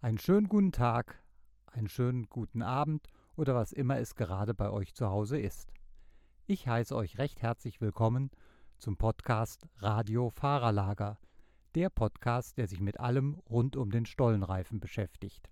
Einen schönen guten Tag, einen schönen guten Abend oder was immer es gerade bei euch zu Hause ist. Ich heiße euch recht herzlich willkommen zum Podcast Radio Fahrerlager, der Podcast, der sich mit allem rund um den Stollenreifen beschäftigt.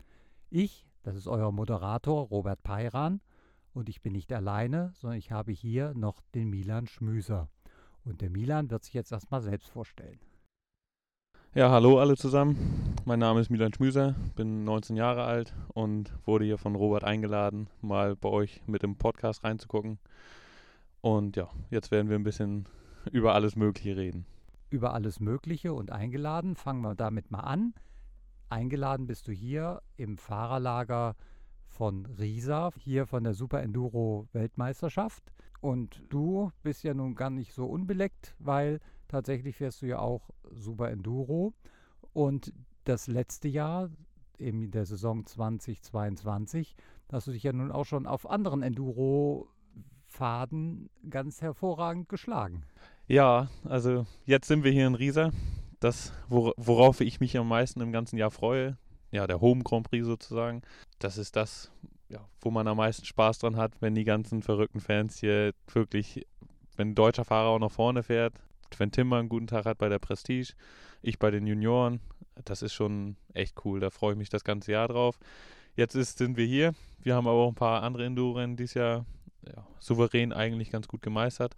Das ist euer Moderator Robert Peiran und ich bin nicht alleine, sondern ich habe hier noch den Milan Schmüser. Und der Milan wird sich jetzt erstmal selbst vorstellen. Ja, hallo alle zusammen. Mein Name ist Milan Schmüser, bin 19 Jahre alt und wurde hier von Robert eingeladen, mal bei euch mit im Podcast reinzugucken. Und ja, jetzt werden wir ein bisschen über alles Mögliche reden. Über alles Mögliche und eingeladen, fangen wir damit mal an. Eingeladen bist du hier im Fahrerlager von Riesa, hier von der Super Enduro Weltmeisterschaft. Und du bist ja nun gar nicht so unbeleckt, weil tatsächlich fährst du ja auch Super Enduro. Und das letzte Jahr, in der Saison 2022, hast du dich ja nun auch schon auf anderen Enduro-Pfaden ganz hervorragend geschlagen. Ja, also jetzt sind wir hier in Riesa. Das, worauf ich mich am meisten im ganzen Jahr freue, ja, der Home Grand Prix sozusagen. Das ist das, ja, wo man am meisten Spaß dran hat, wenn die ganzen verrückten Fans hier wirklich, wenn ein deutscher Fahrer auch nach vorne fährt, wenn Timmer einen guten Tag hat bei der Prestige, ich bei den Junioren, das ist schon echt cool. Da freue ich mich das ganze Jahr drauf. Sind wir hier. Wir haben aber auch ein paar andere Enduro-Rennen dieses Jahr souverän eigentlich ganz gut gemeistert.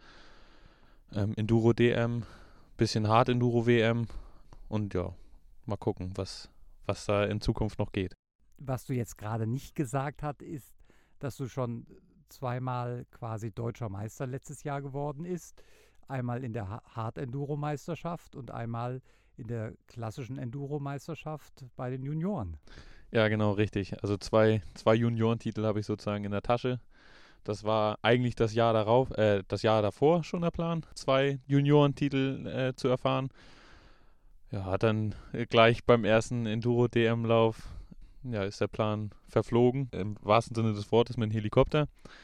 Enduro DM, bisschen Hard Enduro WM und ja, mal gucken, was da in Zukunft noch geht. Was du jetzt gerade nicht gesagt hast, ist, dass du schon zweimal quasi deutscher Meister letztes Jahr geworden ist. Einmal in der Hard Enduro Meisterschaft und einmal in der klassischen Enduro Meisterschaft bei den Junioren. Ja, genau, richtig. Also zwei Juniorentitel habe ich sozusagen in der Tasche. Das war eigentlich das Jahr davor schon der Plan, zwei Juniorentitel zu erfahren. Ja, hat dann gleich beim ersten Enduro-DM-Lauf, ja, ist der Plan verflogen. Im wahrsten Sinne des Wortes mit dem Helikopter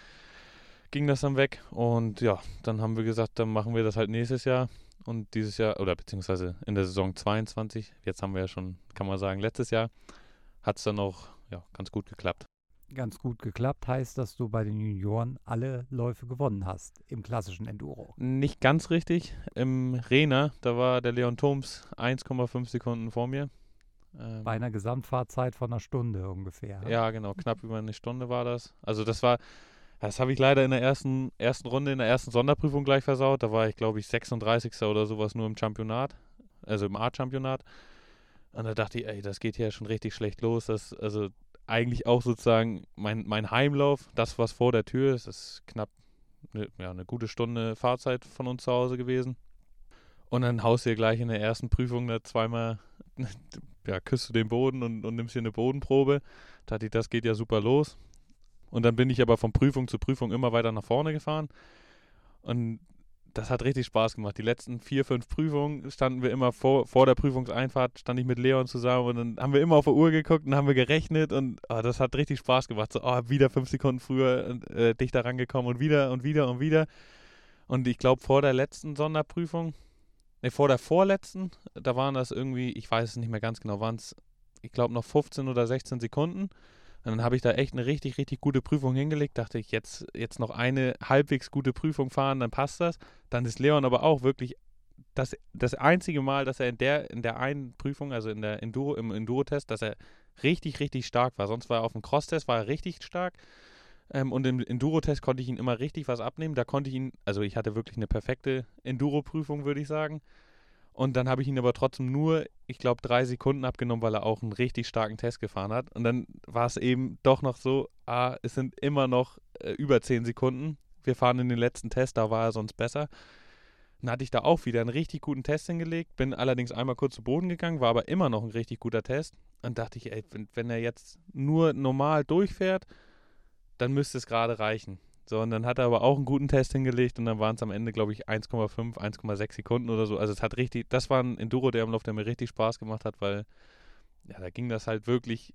ging das dann weg. Und ja, dann haben wir gesagt, dann machen wir das halt nächstes Jahr. Und dieses Jahr, oder beziehungsweise in der Saison 22, jetzt haben wir ja schon, kann man sagen, letztes Jahr, hat es dann auch ganz gut geklappt. Ganz gut geklappt heißt, dass du bei den Junioren alle Läufe gewonnen hast im klassischen Enduro. Nicht ganz richtig. Im Rena, da war der Leon Thoms 1,5 Sekunden vor mir. Bei einer Gesamtfahrzeit von einer Stunde ungefähr. Ja, genau, knapp über eine Stunde war das. Also das habe ich leider in der ersten Runde, in der ersten Sonderprüfung gleich versaut. Da war ich, glaube ich, 36. oder sowas nur im Championat, also im A-Championat. Und da dachte ich, ey, das geht hier schon richtig schlecht los. Also eigentlich auch sozusagen mein Heimlauf, das, was vor der Tür ist, ist knapp eine gute Stunde Fahrzeit von uns zu Hause gewesen. Und dann haust du dir gleich in der ersten Prüfung da zweimal, küsst du den Boden und nimmst hier eine Bodenprobe. Da dachte ich, das geht ja super los. Und dann bin ich aber von Prüfung zu Prüfung immer weiter nach vorne gefahren. Und das hat richtig Spaß gemacht. Die letzten 4, 5 Prüfungen standen wir immer vor der Prüfungseinfahrt, stand ich mit Leon zusammen und dann haben wir immer auf die Uhr geguckt und haben wir gerechnet und das hat richtig Spaß gemacht. So, wieder 5 Sekunden früher dichter rangekommen und wieder und wieder und wieder. Und ich glaube, vor der letzten Sonderprüfung, vor der vorletzten, da waren das irgendwie, ich weiß es nicht mehr ganz genau, waren es, ich glaube, noch 15 oder 16 Sekunden. Und dann habe ich da echt eine richtig, richtig gute Prüfung hingelegt. Dachte ich, jetzt noch eine halbwegs gute Prüfung fahren, dann passt das. Dann ist Leon aber auch wirklich das einzige Mal, dass er in der einen Prüfung, also im Enduro-Test, dass er richtig, richtig stark war. Sonst war er auf dem Cross-Test, war er richtig stark. Und im Enduro-Test konnte ich ihn immer richtig was abnehmen. Da konnte ich ihn, also ich hatte wirklich eine perfekte Enduro-Prüfung, würde ich sagen. Und dann habe ich ihn aber trotzdem nur, ich glaube, 3 Sekunden abgenommen, weil er auch einen richtig starken Test gefahren hat. Und dann war es eben doch noch so, es sind immer noch über 10 Sekunden. Wir fahren in den letzten Test, da war er sonst besser. Dann hatte ich da auch wieder einen richtig guten Test hingelegt, bin allerdings einmal kurz zu Boden gegangen, war aber immer noch ein richtig guter Test. Dann dachte ich, ey, wenn er jetzt nur normal durchfährt, dann müsste es gerade reichen. So, und dann hat er aber auch einen guten Test hingelegt und dann waren es am Ende, glaube ich, 1,5, 1,6 Sekunden oder so. Also es hat richtig, das war ein Enduro-DM-Lauf, der mir richtig Spaß gemacht hat, weil da ging das halt wirklich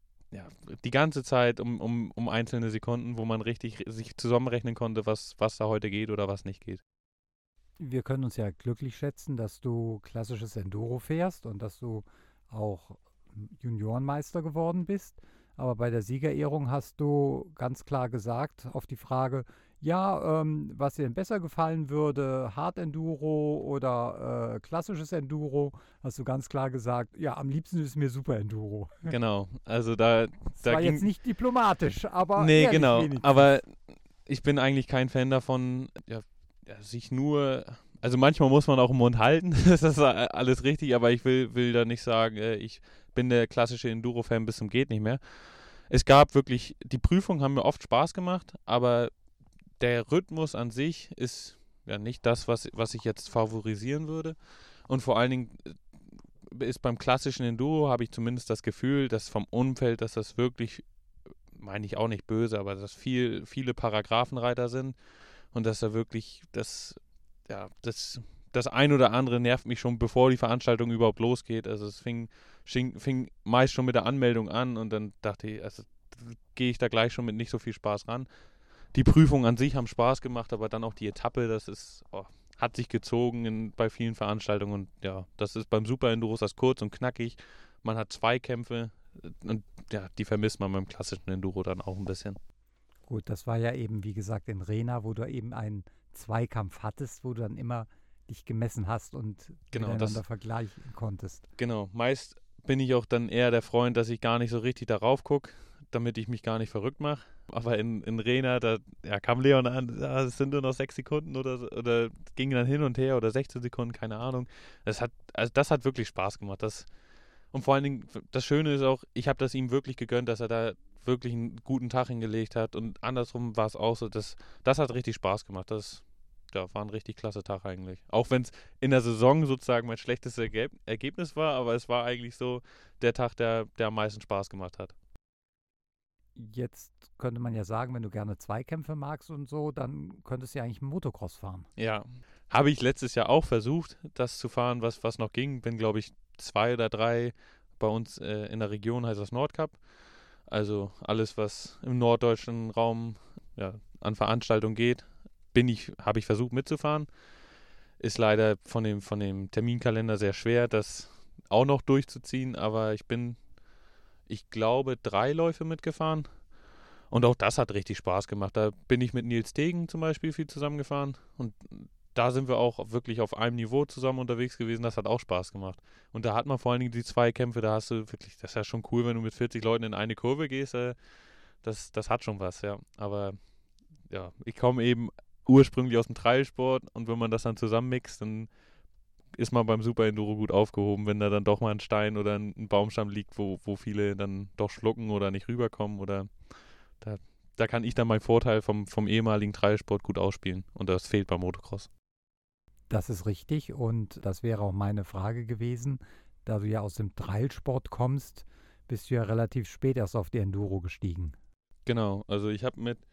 die ganze Zeit um einzelne Sekunden, wo man richtig sich zusammenrechnen konnte, was da heute geht oder was nicht geht. Wir können uns ja glücklich schätzen, dass du klassisches Enduro fährst und dass du auch Juniorenmeister geworden bist. Aber bei der Siegerehrung hast du ganz klar gesagt auf die Frage, ja, was dir denn besser gefallen würde, Hard Enduro oder klassisches Enduro, hast du ganz klar gesagt, ja, am liebsten ist mir Super Enduro. Genau, also da Das war ging. jetzt nicht diplomatisch, aber Nee, ehrlich genau. wenigstens. Aber ich bin eigentlich kein Fan davon, sich nur. Also manchmal muss man auch im Mund halten, das ist alles richtig, aber ich will da nicht sagen, ich bin der klassische Enduro-Fan bis zum geht nicht mehr. Es gab wirklich, die Prüfungen haben mir oft Spaß gemacht, aber der Rhythmus an sich ist ja nicht das, was ich jetzt favorisieren würde. Und vor allen Dingen ist beim klassischen Enduro, habe ich zumindest das Gefühl, dass vom Umfeld, dass das wirklich, meine ich auch nicht böse, aber dass viele Paragraphenreiter sind und dass da wirklich das ein oder andere nervt mich schon, bevor die Veranstaltung überhaupt losgeht. Also es fing meist schon mit der Anmeldung an und dann dachte ich, also gehe ich da gleich schon mit nicht so viel Spaß ran. Die Prüfungen an sich haben Spaß gemacht, aber dann auch die Etappe, hat sich gezogen bei vielen Veranstaltungen und ja, das ist beim Super Enduro das kurz und knackig. Man hat Zweikämpfe und ja, die vermisst man beim klassischen Enduro dann auch ein bisschen. Gut, das war ja eben, wie gesagt, in Rena, wo du eben einen Zweikampf hattest, wo du dann immer dich gemessen hast und miteinander vergleichen konntest. Genau, meist bin ich auch dann eher der Freund, dass ich gar nicht so richtig darauf gucke, damit ich mich gar nicht verrückt mache. Aber in Rena, da kam Leon an, es sind nur noch 6 Sekunden oder ging dann hin und her oder 16 Sekunden, keine Ahnung. Das hat wirklich Spaß gemacht. Und vor allen Dingen, das Schöne ist auch, ich habe das ihm wirklich gegönnt, dass er da wirklich einen guten Tag hingelegt hat und andersrum war es auch so, das hat richtig Spaß gemacht. Das war ein richtig klasse Tag eigentlich. Auch wenn es in der Saison sozusagen mein schlechtes Ergebnis war, aber es war eigentlich so der Tag, der am meisten Spaß gemacht hat. Jetzt könnte man ja sagen, wenn du gerne Zweikämpfe magst und so, dann könntest du ja eigentlich Motocross fahren. Ja, habe ich letztes Jahr auch versucht, das zu fahren, was noch ging. Bin, glaube ich, 2 oder 3 bei uns in der Region, heißt das Nordcup. Also alles, was im norddeutschen Raum an Veranstaltungen geht, habe ich versucht mitzufahren. Ist leider von dem Terminkalender sehr schwer, das auch noch durchzuziehen, aber ich glaube, 3 Läufe mitgefahren. Und auch das hat richtig Spaß gemacht. Da bin ich mit Nils Tegen zum Beispiel viel zusammengefahren. Und da sind wir auch wirklich auf einem Niveau zusammen unterwegs gewesen. Das hat auch Spaß gemacht. Und da hat man vor allen Dingen die Zweikämpfe, da hast du wirklich, das ist ja schon cool, wenn du mit 40 Leuten in eine Kurve gehst. Das hat schon was, ja. Aber ja, ich komme eben ursprünglich aus dem Trailsport und wenn man das dann zusammenmixt, dann ist man beim Super Enduro gut aufgehoben, wenn da dann doch mal ein Stein oder ein Baumstamm liegt, wo viele dann doch schlucken oder nicht rüberkommen oder da kann ich dann meinen Vorteil vom ehemaligen Trailsport gut ausspielen und das fehlt beim Motocross. Das ist richtig und das wäre auch meine Frage gewesen. Da du ja aus dem Trailsport kommst, bist du ja relativ spät erst auf die Enduro gestiegen. Genau, also ich habe mit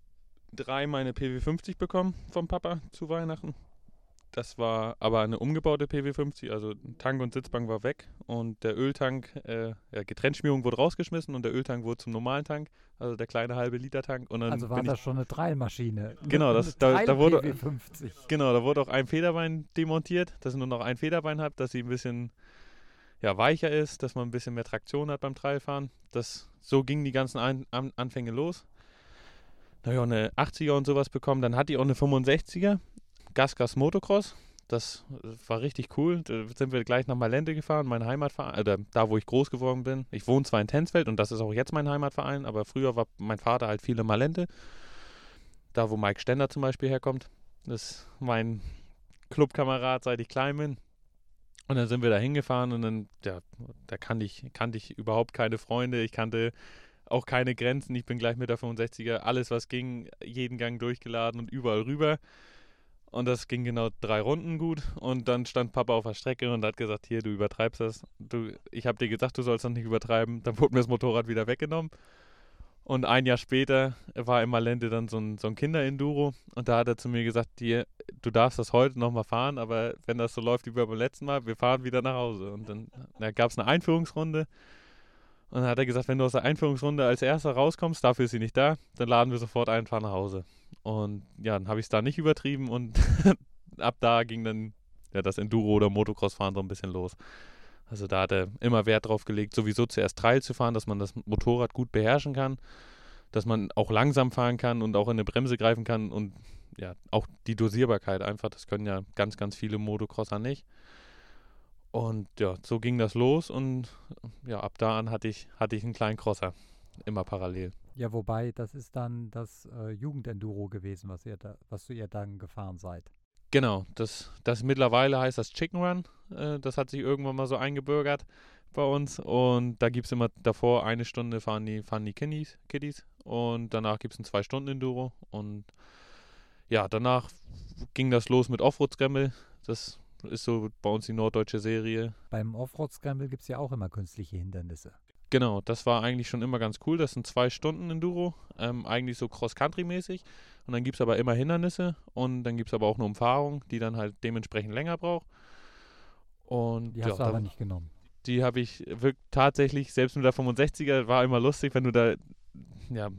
3 meine PW50 bekommen vom Papa zu Weihnachten. Das war aber eine umgebaute PW50, also Tank und Sitzbank war weg und der Öltank, Getränkschmierung wurde rausgeschmissen und der Öltank wurde zum normalen Tank, also der kleine halbe Liter Tank. Und dann also war das schon eine Trailmaschine? Genau, da wurde PW50. Genau, da wurde auch ein Federbein demontiert, dass ihr nur noch ein Federbein habt, dass sie ein bisschen weicher ist, dass man ein bisschen mehr Traktion hat beim Trailfahren. So gingen die ganzen Anfänge los. Da habe ich auch eine 80er und sowas bekommen, dann hatte ich auch eine 65er. Gas Motocross, das war richtig cool. Da sind wir gleich nach Malente gefahren, mein Heimatverein, da wo ich groß geworden bin. Ich wohne zwar in Tensfeld und das ist auch jetzt mein Heimatverein, aber früher war mein Vater halt viel in Malente. Da wo Mike Stender zum Beispiel herkommt. Das ist mein Clubkamerad, seit ich klein bin. Und dann sind wir da hingefahren und dann, da kannte ich überhaupt keine Freunde. Ich kannte auch keine Grenzen. Ich bin gleich mit der 65er, alles was ging, jeden Gang durchgeladen und überall rüber. Und das ging genau 3 Runden gut. Und dann stand Papa auf der Strecke und hat gesagt, hier, du übertreibst das. Ich habe dir gesagt, du sollst das nicht übertreiben. Dann wurde mir das Motorrad wieder weggenommen. Und ein Jahr später war in Malente dann so ein Kinder-Enduro. Und da hat er zu mir gesagt, du darfst das heute nochmal fahren, aber wenn das so läuft wie beim letzten Mal, wir fahren wieder nach Hause. Und dann gab es eine Einführungsrunde. Und dann hat er gesagt, wenn du aus der Einführungsrunde als Erster rauskommst, dafür ist sie nicht da, dann laden wir sofort ein und fahren nach Hause. Und ja, dann habe ich es da nicht übertrieben und ab da ging dann das Enduro- oder Motocross-Fahren so ein bisschen los. Also da hat er immer Wert drauf gelegt, sowieso zuerst Trail zu fahren, dass man das Motorrad gut beherrschen kann, dass man auch langsam fahren kann und auch in eine Bremse greifen kann und ja, auch die Dosierbarkeit einfach, das können ja ganz, ganz viele Motocrosser nicht. Und ja, so ging das los und ja, ab da an hatte ich einen kleinen Crosser, immer parallel. Ja, wobei, das ist dann das Jugendenduro gewesen, was ihr dann gefahren seid. Genau, das mittlerweile heißt das Chicken Run. Das hat sich irgendwann mal so eingebürgert bei uns. Und da gibt es immer davor eine Stunde fahren die Kiddies und danach gibt es ein 2 Stunden Enduro. Und ja, danach ging das los mit Offroad-Scramble. Das ist so bei uns die norddeutsche Serie. Beim Offroad-Scramble gibt es ja auch immer künstliche Hindernisse. Genau, das war eigentlich schon immer ganz cool. Das sind 2 Stunden Enduro, eigentlich so Cross-Country-mäßig. Und dann gibt es aber immer Hindernisse und dann gibt es aber auch eine Umfahrung, die dann halt dementsprechend länger braucht. Und Die ja, hast du aber nicht genommen. die habe ich wirklich tatsächlich, selbst mit der 65er, war immer lustig, wenn du da, ja,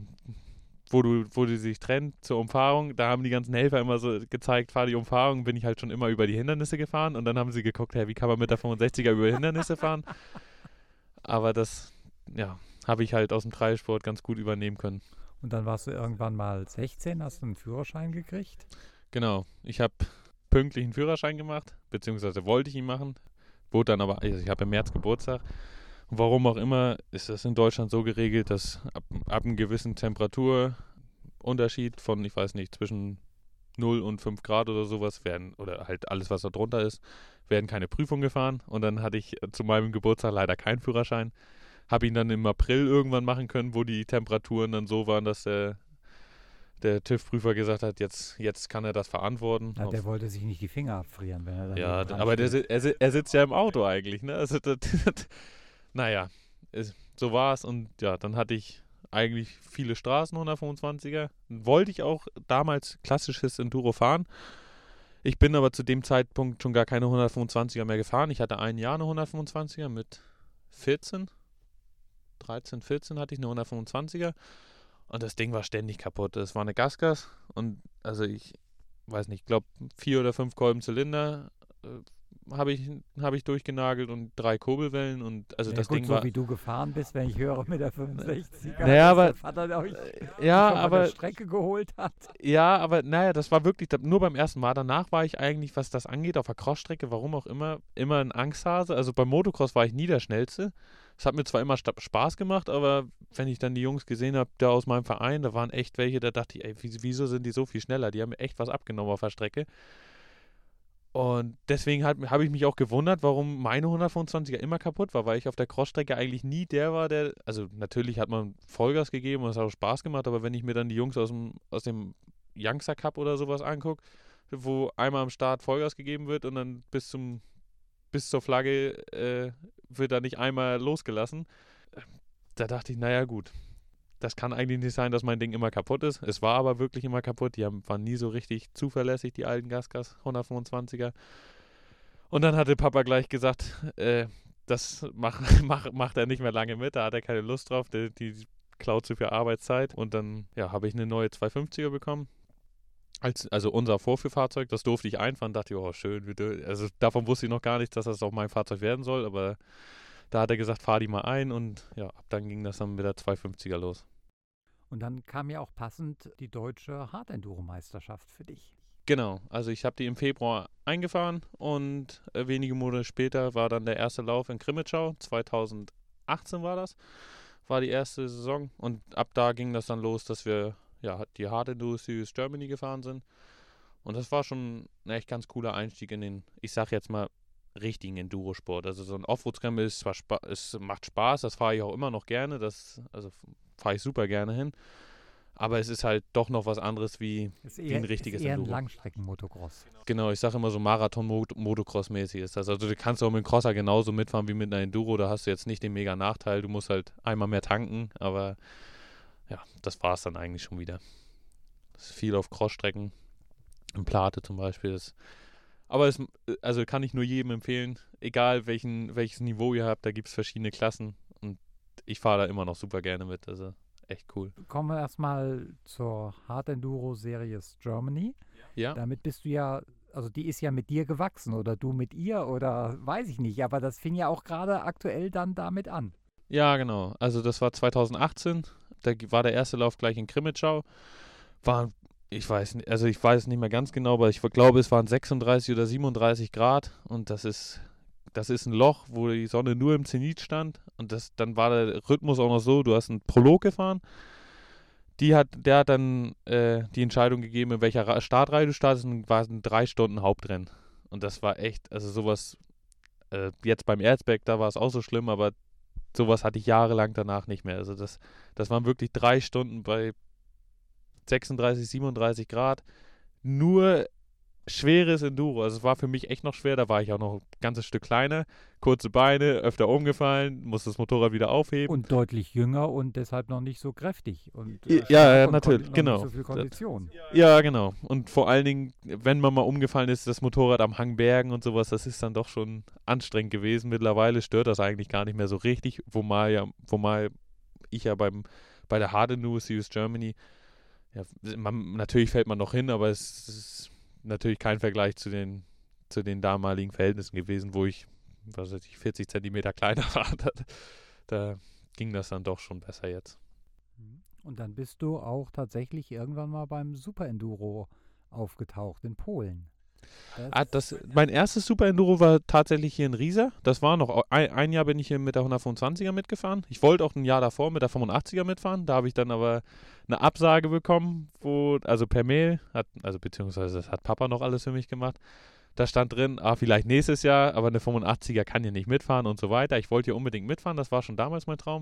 wo die sich trennt zur Umfahrung, da haben die ganzen Helfer immer so gezeigt, fahr die Umfahrung, bin ich halt schon immer über die Hindernisse gefahren und dann haben sie geguckt, hey, wie kann man mit der 65er über Hindernisse fahren? Aber das, ja, habe ich halt aus dem Dreisport ganz gut übernehmen können. Und dann warst du irgendwann mal 16, hast du einen Führerschein gekriegt? Genau, ich habe pünktlich einen Führerschein gemacht, beziehungsweise wollte ich ihn machen, wurde dann aber, also ich habe im März Geburtstag. Und warum auch immer ist das in Deutschland so geregelt, dass ab einem gewissen Temperaturunterschied von, ich weiß nicht, zwischen 0 und 5 Grad oder sowas werden, oder halt alles, was da drunter ist, werden keine Prüfungen gefahren. Und dann hatte ich zu meinem Geburtstag leider keinen Führerschein. Habe ihn dann im April irgendwann machen können, wo die Temperaturen dann so waren, dass der TÜV-Prüfer gesagt hat, jetzt kann er das verantworten. Ja, der wollte sich nicht die Finger abfrieren, wenn er dann Ja, dran aber steht. er sitzt ja im Auto eigentlich, ne? Also, naja, so war es. Und ja, dann hatte ich eigentlich viele Straßen 125er. Wollte ich auch damals klassisches Enduro fahren. Ich bin aber zu dem Zeitpunkt schon gar keine 125er mehr gefahren. Ich hatte ein Jahr eine 125er mit 14. 13, 14 hatte ich eine 125er. Und das Ding war ständig kaputt. Das war eine Gasgas. Und also ich weiß nicht, ich glaube 4 oder 5 Kolben Zylinder habe ich durchgenagelt und 3 Kurbelwellen. Und also Ja das gut, Ding so war. wie du gefahren bist, wenn ich höre mit der 65er, Naja, dass aber. der Vater euch Ja, schon von der aber. Strecke geholt hat. Ja, aber naja, das war wirklich nur beim ersten Mal. Danach war ich eigentlich, was das angeht, auf der Crossstrecke, warum auch immer ein Angsthase. Also beim Motocross war ich nie der Schnellste. Es hat mir zwar immer Spaß gemacht, aber wenn ich dann die Jungs gesehen habe, da aus meinem Verein, da waren echt welche, da dachte ich, ey, wieso sind die so viel schneller? Die haben mir echt was abgenommen auf der Strecke. Und deswegen habe ich mich auch gewundert, warum meine 125er immer kaputt war, weil ich auf der Crossstrecke eigentlich nie der war, der. Also natürlich hat man Vollgas gegeben und es hat auch Spaß gemacht, aber wenn ich mir dann die Jungs aus dem Youngster Cup oder sowas angucke, wo einmal am Start Vollgas gegeben wird und dann bis zur Flagge wird da nicht einmal losgelassen, da dachte ich, naja gut, das kann eigentlich nicht sein, dass mein Ding immer kaputt ist. Es war aber wirklich immer kaputt. Waren nie so richtig zuverlässig, die alten Gasgas 125er. Und dann hatte Papa gleich gesagt, das macht er nicht mehr lange mit. Da hat er keine Lust drauf. Die klaut zu viel Arbeitszeit. Und dann habe ich eine neue 250er bekommen. Also unser Vorführfahrzeug, das durfte ich einfahren. Dachte ich, oh schön. Also davon wusste ich noch gar nicht, dass das auch mein Fahrzeug werden soll. Aber da hat er gesagt, fahr die mal ein. Und ja, ab dann ging das dann mit der 250er los. Und dann kam ja auch passend die deutsche Hard-Enduro-Meisterschaft für dich. Genau, also ich habe die im Februar eingefahren und wenige Monate später war dann der erste Lauf in Krimitschau. 2018 war die erste Saison und ab da ging das dann los, dass wir die Hard Enduro Series Germany gefahren sind. Und das war schon ein echt ganz cooler Einstieg in den, ich sag jetzt mal, richtigen Endurosport. Also so ein Offroad-Scramble ist zwar es macht Spaß, das fahre ich auch immer noch gerne, also fahre ich super gerne hin. Aber es ist halt doch noch was anderes wie ein richtiges Ist eher ein Enduro. Langstrecken-Motocross. Genau, ich sage immer so Marathon-Motocross-mäßig ist das. Also du kannst auch mit dem Crosser genauso mitfahren wie mit einer Enduro. Da hast du jetzt nicht den mega Nachteil. Du musst halt einmal mehr tanken. Aber ja, das war es dann eigentlich schon wieder. Das ist viel auf Crossstrecken. In Plate zum Beispiel. Also kann ich nur jedem empfehlen. Egal welches Niveau ihr habt, da gibt es verschiedene Klassen. Und ich fahre da immer noch super gerne mit. Also echt cool. Kommen wir erstmal zur Hard Enduro Series Germany. Ja? Damit bist du ja also die ist ja mit dir gewachsen oder du mit ihr oder weiß ich nicht, aber das fing ja auch gerade aktuell dann damit an. Ja, genau. Also das war 2018. Da war der erste Lauf gleich in Krimitschau. War, ich weiß nicht mehr ganz genau, aber ich glaube, es waren 36 oder 37 Grad und das ist ein Loch, wo die Sonne nur im Zenit stand und dann war der Rhythmus auch noch so, du hast einen Prolog gefahren, der hat dann die Entscheidung gegeben, in welcher Startreihe du startest und war ein 3 Stunden Hauptrennen. Und das war echt, also sowas, jetzt beim Erzberg, da war es auch so schlimm, aber sowas hatte ich jahrelang danach nicht mehr. Also das waren wirklich 3 Stunden bei 36, 37 Grad. Nur schweres Enduro. Also es war für mich echt noch schwer. Da war ich auch noch ein ganzes Stück kleiner. Kurze Beine, öfter umgefallen, musste das Motorrad wieder aufheben. Und deutlich jünger und deshalb noch nicht so kräftig und Ja, stark und natürlich, noch genau. nicht so viel Kondition. Ja, genau. Und vor allen Dingen, wenn man mal umgefallen ist, das Motorrad am Hang Bergen und sowas, das ist dann doch schon anstrengend gewesen. Mittlerweile stört das eigentlich gar nicht mehr so richtig, wobei ich ja bei der Hardenu Series Germany, ja, natürlich fällt man noch hin, aber es ist natürlich kein Vergleich zu den damaligen Verhältnissen gewesen, wo ich, was weiß ich, 40 Zentimeter kleiner war. Da ging das dann doch schon besser jetzt. Und dann bist du auch tatsächlich irgendwann mal beim Super Enduro aufgetaucht in Polen. Mein erstes Super Enduro war tatsächlich hier in Riesa. Das war noch, ein Jahr bin ich hier mit der 125er mitgefahren. Ich wollte auch ein Jahr davor mit der 85er mitfahren. Da habe ich dann aber eine Absage bekommen, also per Mail, beziehungsweise das hat Papa noch alles für mich gemacht. Da stand drin, vielleicht nächstes Jahr, aber eine 85er kann hier nicht mitfahren und so weiter. Ich wollte hier unbedingt mitfahren, das war schon damals mein Traum.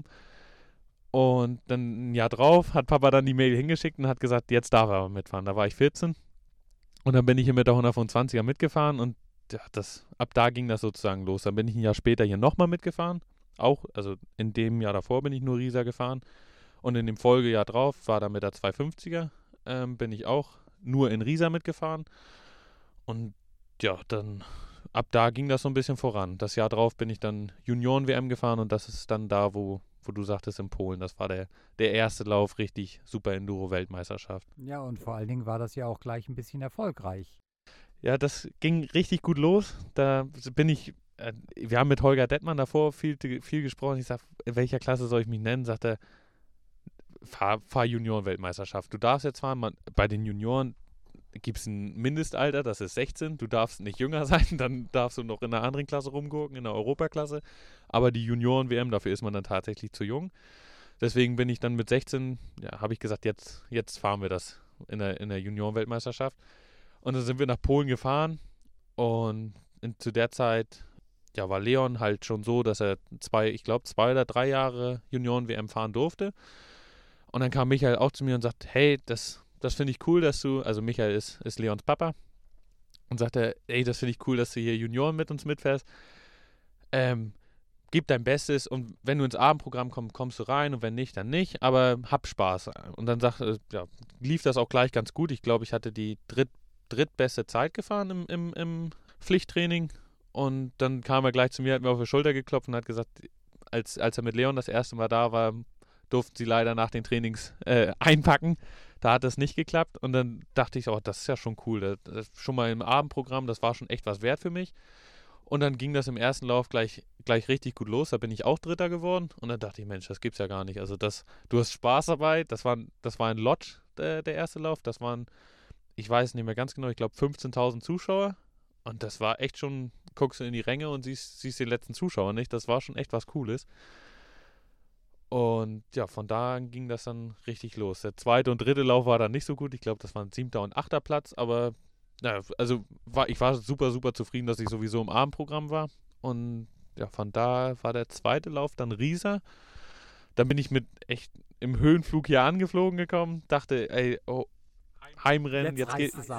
Und dann ein Jahr drauf hat Papa dann die Mail hingeschickt und hat gesagt, jetzt darf er aber mitfahren. Da war ich 14. Und dann bin ich hier mit der 125er mitgefahren und ja, ab da ging das sozusagen los. Dann bin ich ein Jahr später hier nochmal mitgefahren. Also in dem Jahr davor bin ich nur Riesa gefahren. Und in dem Folgejahr drauf war dann mit der 250er, bin ich auch nur in Riesa mitgefahren. Und ja, dann ab da ging das so ein bisschen voran. Das Jahr drauf bin ich dann Junioren-WM gefahren und das ist dann da, wo du sagtest, in Polen. Das war der erste Lauf, richtig Super Enduro-Weltmeisterschaft. Ja, und vor allen Dingen war das ja auch gleich ein bisschen erfolgreich. Ja, das ging richtig gut los. Da bin ich, wir haben mit Holger Dettmann davor viel gesprochen. Ich sag, in welcher Klasse soll ich mich nennen? Sagt er, fahr Junioren-Weltmeisterschaft. Du darfst jetzt fahren, bei den Junioren gibt es ein Mindestalter, das ist 16. Du darfst nicht jünger sein, dann darfst du noch in einer anderen Klasse rumgucken, in der Europaklasse. Aber die Junioren-WM, dafür ist man dann tatsächlich zu jung. Deswegen bin ich dann mit 16, ja, habe ich gesagt, jetzt fahren wir das in der Junioren-Weltmeisterschaft. Und dann sind wir nach Polen gefahren und zu der Zeit, ja, war Leon halt schon so, dass er 2 oder 3 Jahre Junioren-WM fahren durfte. Und dann kam Michael auch zu mir und sagt, hey, das finde ich cool, dass du, also Michael ist Leons Papa, und sagte, ey, das finde ich cool, dass du hier Junioren mit uns mitfährst. Gib dein Bestes und wenn du ins Abendprogramm kommst, kommst du rein und wenn nicht, dann nicht, aber hab Spaß. Und dann lief das auch gleich ganz gut. Ich glaube, ich hatte die drittbeste Zeit gefahren im Pflichttraining und dann kam er gleich zu mir, hat mir auf die Schulter geklopft und hat gesagt, als er mit Leon das erste Mal da war, durften sie leider nach den Trainings einpacken. Da hat es nicht geklappt und dann dachte ich, das ist ja schon cool. Das schon mal im Abendprogramm, das war schon echt was wert für mich. Und dann ging das im ersten Lauf gleich richtig gut los. Da bin ich auch Dritter geworden. Und dann dachte ich, Mensch, das gibt's ja gar nicht. Also du hast Spaß dabei. Das war ein Lodge, der erste Lauf. Das waren, ich weiß nicht mehr ganz genau, ich glaube 15.000 Zuschauer. Und das war echt schon, guckst du in die Ränge und siehst den letzten Zuschauer nicht. Das war schon echt was Cooles. Und ja, von da an ging das dann richtig los. Der zweite und dritte Lauf war dann nicht so gut. Ich glaube, das waren 7. und 8. Platz. Aber ja, also ich war super, super zufrieden, dass ich sowieso im Abendprogramm war. Und ja, von da war der zweite Lauf dann Riesa. Dann bin ich mit echt im Höhenflug hier angeflogen gekommen. Dachte, ey, Heimrennen, jetzt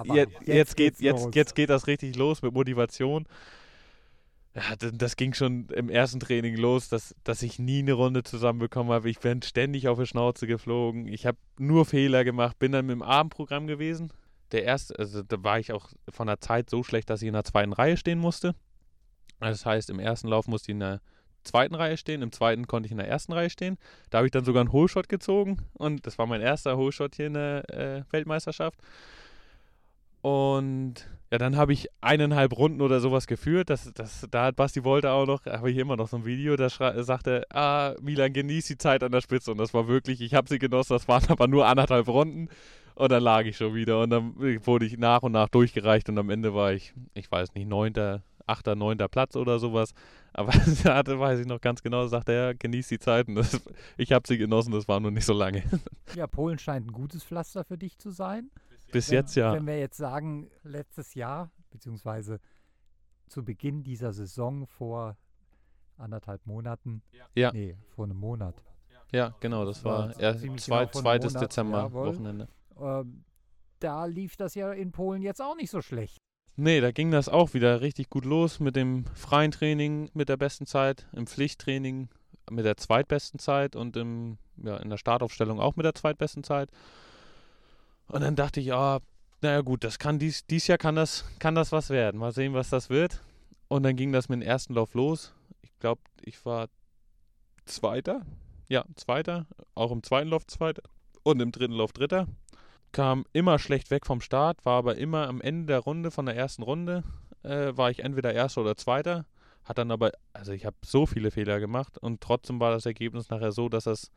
geht das richtig los mit Motivation. Ja, das ging schon im ersten Training los, dass ich nie eine Runde zusammenbekommen habe. Ich bin ständig auf die Schnauze geflogen. Ich habe nur Fehler gemacht. Bin dann im Abendprogramm gewesen. Also da war ich auch von der Zeit so schlecht, dass ich in der zweiten Reihe stehen musste. Das heißt, im ersten Lauf musste ich in der zweiten Reihe stehen, im zweiten konnte ich in der ersten Reihe stehen. Da habe ich dann sogar einen Holeshot gezogen und das war mein erster Holeshot hier in der Weltmeisterschaft. Und Ja, dann habe ich 1,5 Runden oder sowas geführt. Da hat Basti Wolter auch noch, habe ich immer noch so ein Video, da sagte, Milan, genieß die Zeit an der Spitze. Und das war wirklich, ich habe sie genossen, das waren aber nur 1,5 Runden. Und dann lag ich schon wieder. Und dann wurde ich nach und nach durchgereicht. Und am Ende war ich weiß nicht, 9., 8., 9. Platz oder sowas. Aber da weiß ich noch ganz genau, sagte er, genieß die Zeit. Und ich habe sie genossen, das war nur nicht so lange. Ja, Polen scheint ein gutes Pflaster für dich zu sein. Bis jetzt ja. Wenn wir jetzt sagen, letztes Jahr, beziehungsweise zu Beginn dieser Saison vor 1,5 Monaten, Ja. nee, vor einem Monat. Ja, genau, das war erst ziemlich genau vor einem 2. Monat, Dezember jawohl. Wochenende. Da lief das ja in Polen jetzt auch nicht so schlecht. Nee, da ging das auch wieder richtig gut los mit dem freien Training mit der besten Zeit, im Pflichttraining mit der zweitbesten Zeit und in der Startaufstellung auch mit der zweitbesten Zeit. Und dann dachte ich, naja gut, das kann dies Jahr kann das was werden. Mal sehen, was das wird. Und dann ging das mit dem ersten Lauf los. Ich glaube, ich war Zweiter. Ja, Zweiter. Auch im zweiten Lauf Zweiter. Und im dritten Lauf Dritter. Kam immer schlecht weg vom Start, war aber immer am Ende der Runde, von der ersten Runde, war ich entweder Erster oder Zweiter. Hat dann aber, also ich habe so viele Fehler gemacht und trotzdem war das Ergebnis nachher so, dass das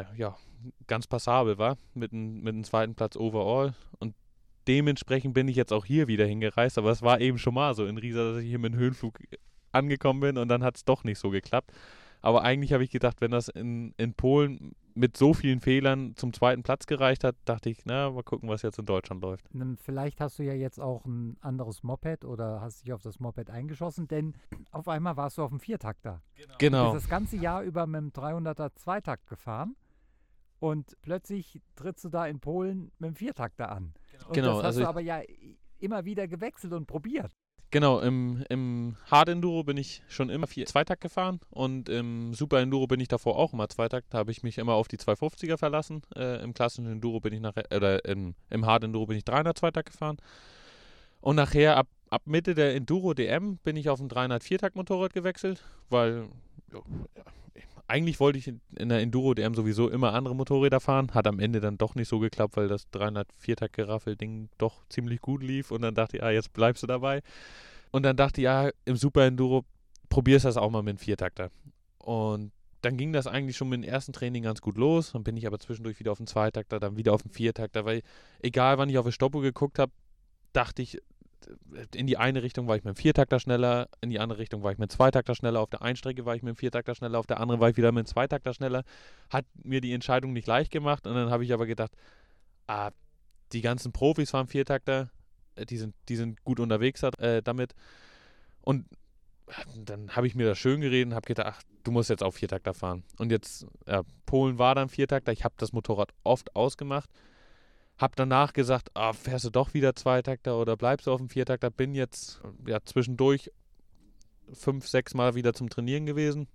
ganz passabel war mit dem zweiten Platz overall. Und dementsprechend bin ich jetzt auch hier wieder hingereist, aber es war eben schon mal so in Riesa, dass ich hier mit dem Höhenflug angekommen bin und dann hat es doch nicht so geklappt. Aber eigentlich habe ich gedacht, wenn das in Polen mit so vielen Fehlern zum zweiten Platz gereicht hat, dachte ich, na, mal gucken, was jetzt in Deutschland läuft. Vielleicht hast du ja jetzt auch ein anderes Moped oder hast dich auf das Moped eingeschossen, denn auf einmal warst du auf dem Viertakter. Genau. Du bist das ganze Jahr über mit dem 300er Zweitakt gefahren und plötzlich trittst du da in Polen mit dem Viertakter an. Und Genau, das hast du aber ja immer wieder gewechselt und probiert. Genau, im Hard Enduro bin ich schon immer Zweitakt gefahren und im Super Enduro bin ich davor auch immer Zweitakt. Da habe ich mich immer auf die 250er verlassen. Im klassischen Enduro bin ich im Hard Enduro bin ich 300 Zweitakt gefahren. Und nachher ab Mitte der Enduro DM bin ich auf ein 300 Viertakt-Motorrad gewechselt, weil eigentlich wollte ich in der Enduro DM sowieso immer andere Motorräder fahren. Hat am Ende dann doch nicht so geklappt, weil das 300 Viertakt-Geraffel-Ding doch ziemlich gut lief. Und dann dachte ich, jetzt bleibst du dabei. Und dann dachte ich, im Super Enduro probierst du das auch mal mit dem Viertakter. Und dann ging das eigentlich schon mit dem ersten Training ganz gut los. Dann bin ich aber zwischendurch wieder auf den Zweitakter, dann wieder auf den Viertakter, weil egal wann ich auf die Stoppuhr geguckt habe, dachte ich, in die eine Richtung war ich mit dem Viertakter schneller, in die andere Richtung war ich mit dem Zweitakter schneller, auf der einen Strecke war ich mit dem Viertakter schneller, auf der anderen war ich wieder mit dem Zweitakter schneller. Hat mir die Entscheidung nicht leicht gemacht und dann habe ich aber gedacht, die ganzen Profis fahren Viertakter, die sind gut unterwegs damit. Und dann habe ich mir das schön geredet und habe gedacht, du musst jetzt auf Viertakter fahren. Und jetzt, Polen war dann Viertakter, ich habe das Motorrad oft ausgemacht. Hab danach gesagt, fährst du doch wieder Zweitakter oder bleibst du auf dem Viertakter? Bin jetzt zwischendurch 5, 6 Mal wieder zum Trainieren gewesen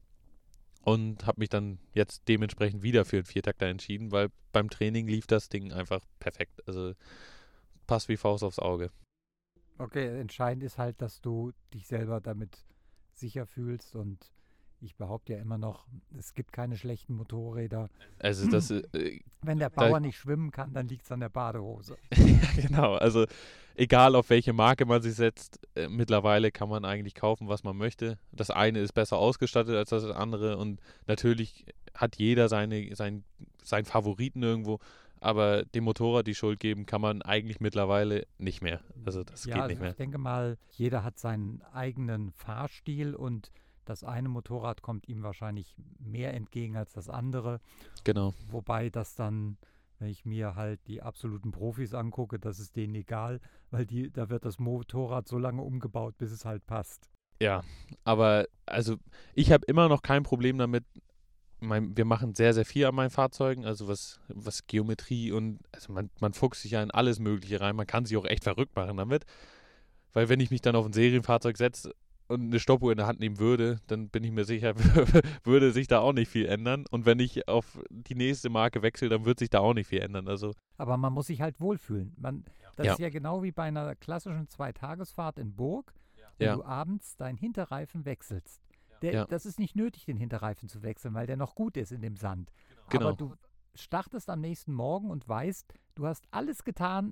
und habe mich dann jetzt dementsprechend wieder für den Viertakter entschieden, weil beim Training lief das Ding einfach perfekt. Also passt wie Faust aufs Auge. Okay, entscheidend ist halt, dass du dich selber damit sicher fühlst und ich behaupte ja immer noch, es gibt keine schlechten Motorräder. Also das, wenn der Bauer nicht schwimmen kann, dann liegt es an der Badehose. Ja, genau. Also egal, auf welche Marke man sich setzt, mittlerweile kann man eigentlich kaufen, was man möchte. Das eine ist besser ausgestattet als das andere und natürlich hat jeder seinen Favoriten irgendwo, aber dem Motorrad die Schuld geben kann man eigentlich mittlerweile nicht mehr. Also das geht nicht mehr. Ich denke mal, jeder hat seinen eigenen Fahrstil und das eine Motorrad kommt ihm wahrscheinlich mehr entgegen als das andere. Genau. Wobei das dann, wenn ich mir halt die absoluten Profis angucke, das ist denen egal, weil da wird das Motorrad so lange umgebaut, bis es halt passt. Ja, aber also ich habe immer noch kein Problem damit. Wir machen sehr, sehr viel an meinen Fahrzeugen, also was Geometrie und also man fuchst sich ja in alles Mögliche rein. Man kann sich auch echt verrückt machen damit, weil wenn ich mich dann auf ein Serienfahrzeug setze und eine Stoppuhr in der Hand nehmen würde, dann bin ich mir sicher, würde sich da auch nicht viel ändern. Und wenn ich auf die nächste Marke wechsle, dann wird sich da auch nicht viel ändern. Also aber man muss sich halt wohlfühlen. Das ist ja genau wie bei einer klassischen Zweitagesfahrt in Burg, wenn du abends deinen Hinterreifen wechselst. Das ist nicht nötig, den Hinterreifen zu wechseln, weil der noch gut ist in dem Sand. Genau. Aber du startest am nächsten Morgen und weißt, du hast alles getan,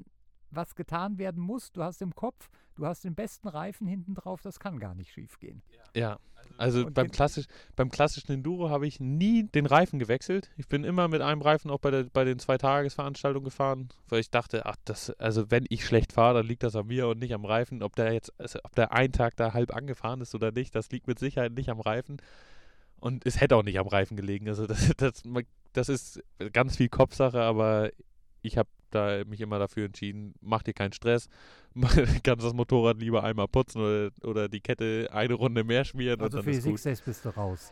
was getan werden muss. Du hast im Kopf, du hast den besten Reifen hinten drauf, das kann gar nicht schief gehen. Ja, also Und beim klassischen Enduro habe ich nie den Reifen gewechselt. Ich bin immer mit einem Reifen auch bei den 2-Tages-Veranstaltungen gefahren, weil ich dachte, also wenn ich schlecht fahre, dann liegt das an mir und nicht am Reifen. Ob der einen Tag da halb angefahren ist oder nicht, das liegt mit Sicherheit nicht am Reifen. Und es hätte auch nicht am Reifen gelegen. Also das ist ganz viel Kopfsache, aber ich habe mich immer dafür entschieden, mach dir keinen Stress, kannst das Motorrad lieber einmal putzen oder die Kette eine Runde mehr schmieren also und für dann die ist gut. Six Days bist du raus.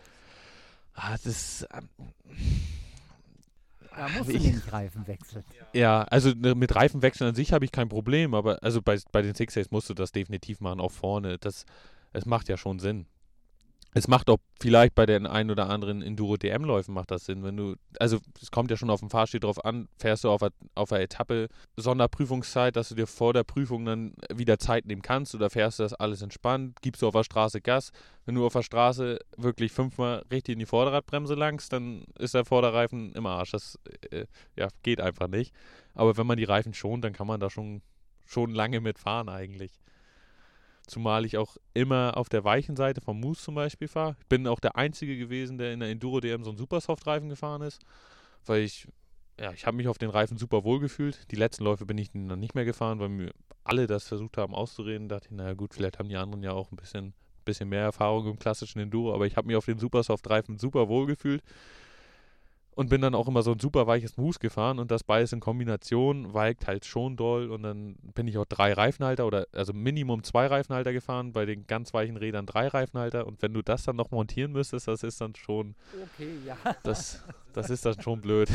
Da musst du nicht Reifen wechseln. Ja, also mit Reifenwechseln an sich habe ich kein Problem, aber also bei den Six Days musst du das definitiv machen, auch vorne. Es macht ja schon Sinn. Es macht auch vielleicht bei den ein oder anderen Enduro-DM-Läufen macht das Sinn, also es kommt ja schon auf dem Fahrstil drauf an, fährst du auf der Etappe Sonderprüfungszeit, dass du dir vor der Prüfung dann wieder Zeit nehmen kannst oder fährst du das alles entspannt, gibst du auf der Straße Gas. Wenn du auf der Straße wirklich 5-mal richtig in die Vorderradbremse langst, dann ist der Vorderreifen im Arsch. Das geht einfach nicht. Aber wenn man die Reifen schont, dann kann man da schon lange mitfahren eigentlich. Zumal ich auch immer auf der weichen Seite vom Moose zum Beispiel fahre. Ich bin auch der Einzige gewesen, der in der Enduro-DM so einen Supersoft-Reifen gefahren ist, weil ich habe mich auf den Reifen super wohl gefühlt. Die letzten Läufe bin ich dann nicht mehr gefahren, weil mir alle das versucht haben auszureden. Da dachte ich, naja gut, vielleicht haben die anderen ja auch ein bisschen mehr Erfahrung im klassischen Enduro, aber ich habe mich auf den Supersoft-Reifen super wohl gefühlt. Und bin dann auch immer so ein super weiches Moose gefahren und das beides in Kombination weigt halt schon doll und dann bin ich auch 3 Reifenhalter also Minimum 2 Reifenhalter gefahren, bei den ganz weichen Rädern 3 Reifenhalter und wenn du das dann noch montieren müsstest, das ist dann schon, Okay, ja. das ist dann schon blöd.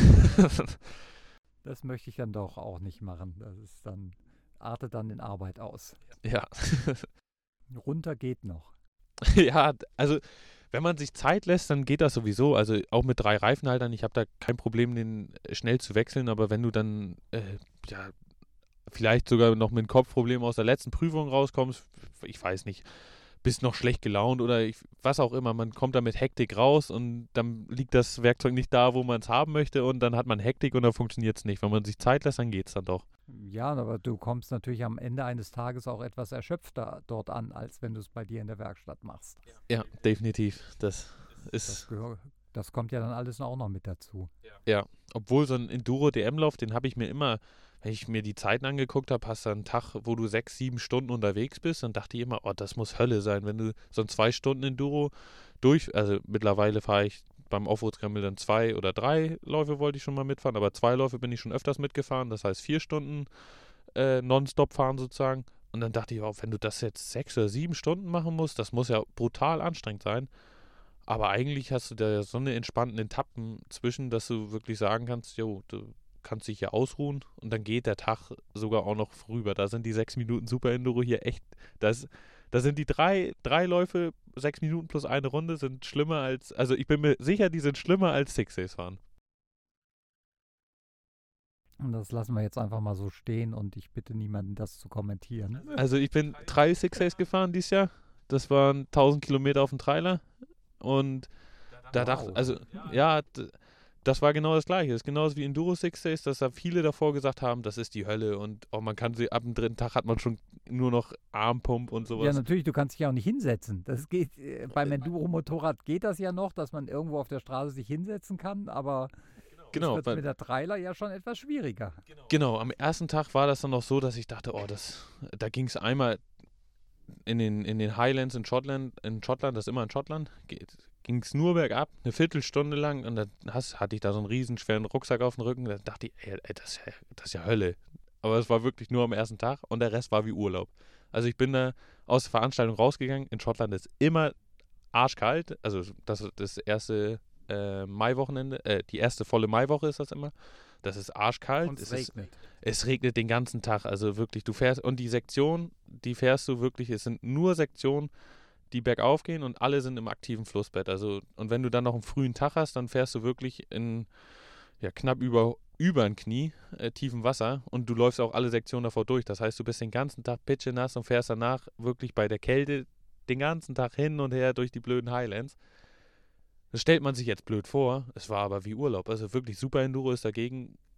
Das möchte ich dann doch auch nicht machen. Artet dann in Arbeit aus. Ja. Runter geht noch. Ja, also wenn man sich Zeit lässt, dann geht das sowieso. Also auch mit 3 Reifenhaltern, ich habe da kein Problem, den schnell zu wechseln, aber wenn du dann vielleicht sogar noch mit einem Kopfproblem aus der letzten Prüfung rauskommst, ich weiß nicht, bist noch schlecht gelaunt oder was auch immer, man kommt da mit Hektik raus und dann liegt das Werkzeug nicht da, wo man es haben möchte und dann hat man Hektik und dann funktioniert es nicht. Wenn man sich Zeit lässt, dann geht es dann doch. Ja, aber du kommst natürlich am Ende eines Tages auch etwas erschöpfter dort an, als wenn du es bei dir in der Werkstatt machst. Ja, definitiv. Das kommt ja dann alles auch noch mit dazu. Ja, obwohl so ein Enduro-DM-Lauf, den habe ich mir immer, wenn ich mir die Zeiten angeguckt habe, hast du einen Tag, wo du 6-7 Stunden unterwegs bist und dachte ich immer, oh, das muss Hölle sein, wenn du so ein 2 Stunden Enduro also mittlerweile fahre ich beim Offroad-Scramble dann 2 oder 3 Läufe wollte ich schon mal mitfahren, aber 2 Läufe bin ich schon öfters mitgefahren, das heißt 4 Stunden nonstop fahren sozusagen. Und dann dachte ich auch, wenn du das jetzt 6 oder 7 Stunden machen musst, das muss ja brutal anstrengend sein. Aber eigentlich hast du da so eine entspannten Etappen zwischen, dass du wirklich sagen kannst, jo, du kannst dich hier ausruhen und dann geht der Tag sogar auch noch vorüber. Da sind die 6 Minuten Super Enduro hier echt, da sind die drei Läufe, 6 Minuten plus eine Runde, sind schlimmer also ich bin mir sicher, die sind schlimmer als Six Days fahren. Und das lassen wir jetzt einfach mal so stehen und ich bitte niemanden, das zu kommentieren. Also ich bin 3 Six Days gefahren dieses Jahr. Das waren 1000 Kilometer auf dem Trailer und da dachte, also ja, das war genau das Gleiche. Das ist genauso wie Enduro Six Days, dass da viele davor gesagt haben, das ist die Hölle und man kann sie ab dem 3. Tag hat man schon nur noch Armpump und sowas. Ja, natürlich, du kannst dich ja auch nicht hinsetzen. Das geht, beim Enduro-Motorrad geht das ja noch, dass man irgendwo auf der Straße sich hinsetzen kann, aber Genau, das wird mit der Trailer ja schon etwas schwieriger. Genau, am ersten Tag war das dann noch so, dass ich dachte, da ging es einmal in den Highlands in Schottland, das ist immer in Schottland, ging es nur bergab, eine Viertelstunde lang und dann hatte ich da so einen riesen schweren Rucksack auf dem Rücken, da dachte ich, ey, das ist ja Hölle. Aber es war wirklich nur am ersten Tag und der Rest war wie Urlaub. Also ich bin da aus der Veranstaltung rausgegangen, in Schottland ist immer arschkalt, also das erste Maiwochenende, die erste volle Maiwoche ist das immer. Das ist arschkalt. Und es regnet. Es regnet den ganzen Tag, also wirklich, du fährst, und die Sektion, die fährst du wirklich, es sind nur Sektionen, die bergauf gehen und alle sind im aktiven Flussbett. Also, und wenn du dann noch einen frühen Tag hast, dann fährst du wirklich in knapp über ein Knie tiefem Wasser und du läufst auch alle Sektionen davor durch. Das heißt, du bist den ganzen Tag pitschenass und fährst danach wirklich bei der Kälte den ganzen Tag hin und her durch die blöden Highlands. Das stellt man sich jetzt blöd vor, es war aber wie Urlaub. Also wirklich Super Enduro ist dagegen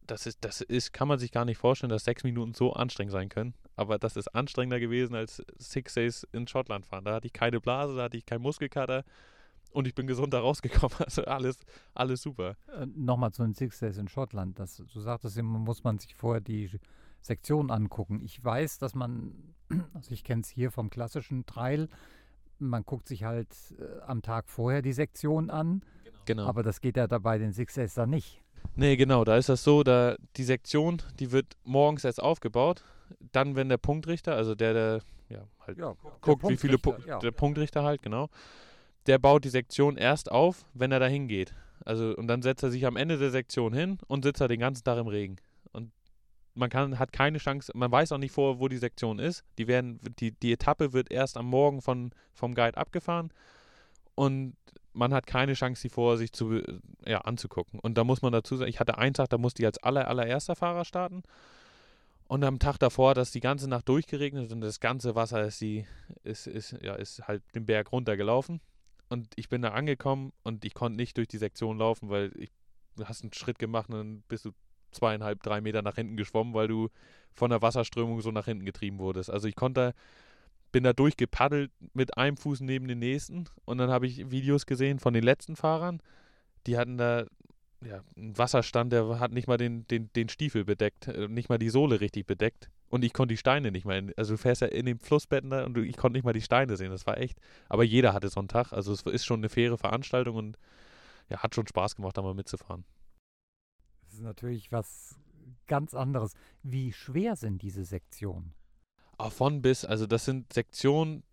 kann man sich gar nicht vorstellen, dass 6 Minuten so anstrengend sein können. Aber das ist anstrengender gewesen als 6 Days in Schottland fahren. Da hatte ich keine Blase, da hatte ich keinen Muskelkater und ich bin gesund da rausgekommen. Also alles super. Nochmal zu den Six Days in Schottland. Du sagtest immer, muss man sich vorher die Sektion angucken. Ich weiß, dass also ich kenne es hier vom klassischen Trail, man guckt sich halt am Tag vorher die Sektion an, Genau. aber das geht ja da bei den Six Days dann nicht. Nee, genau, da ist das so, die Sektion, die wird morgens erst aufgebaut. Dann, wenn der Punktrichter, also der halt guckt, wie viele der Punktrichter halt, genau, der baut die Sektion erst auf, wenn er da hingeht. Also, und dann setzt er sich am Ende der Sektion hin und sitzt da den ganzen Tag im Regen. Und hat keine Chance, man weiß auch nicht vorher, wo die Sektion ist. Die Etappe wird erst am Morgen vom Guide abgefahren und man hat keine Chance, die vorher sich anzugucken. Und da muss man dazu sagen, ich hatte einen Tag, da musste ich als allererster Fahrer starten. Und am Tag davor hat das die ganze Nacht durchgeregnet und das ganze Wasser ist halt den Berg runtergelaufen. Und ich bin da angekommen und ich konnte nicht durch die Sektion laufen, weil du hast einen Schritt gemacht und dann bist du 2,5, 3 Meter nach hinten geschwommen, weil du von der Wasserströmung so nach hinten getrieben wurdest. Also bin da durchgepaddelt mit einem Fuß neben den nächsten und dann habe ich Videos gesehen von den letzten Fahrern, die hatten da einen Wasserstand, der hat nicht mal den Stiefel bedeckt, nicht mal die Sohle richtig bedeckt und ich konnte die Steine nicht mal, also du fährst ja in den Flussbetten da und ich konnte nicht mal die Steine sehen, das war echt, aber jeder hatte so einen Tag, also es ist schon eine faire Veranstaltung und ja, hat schon Spaß gemacht, da mal mitzufahren. Das ist natürlich was ganz anderes. Wie schwer sind diese Sektionen? Von bis, also das sind Sektionen,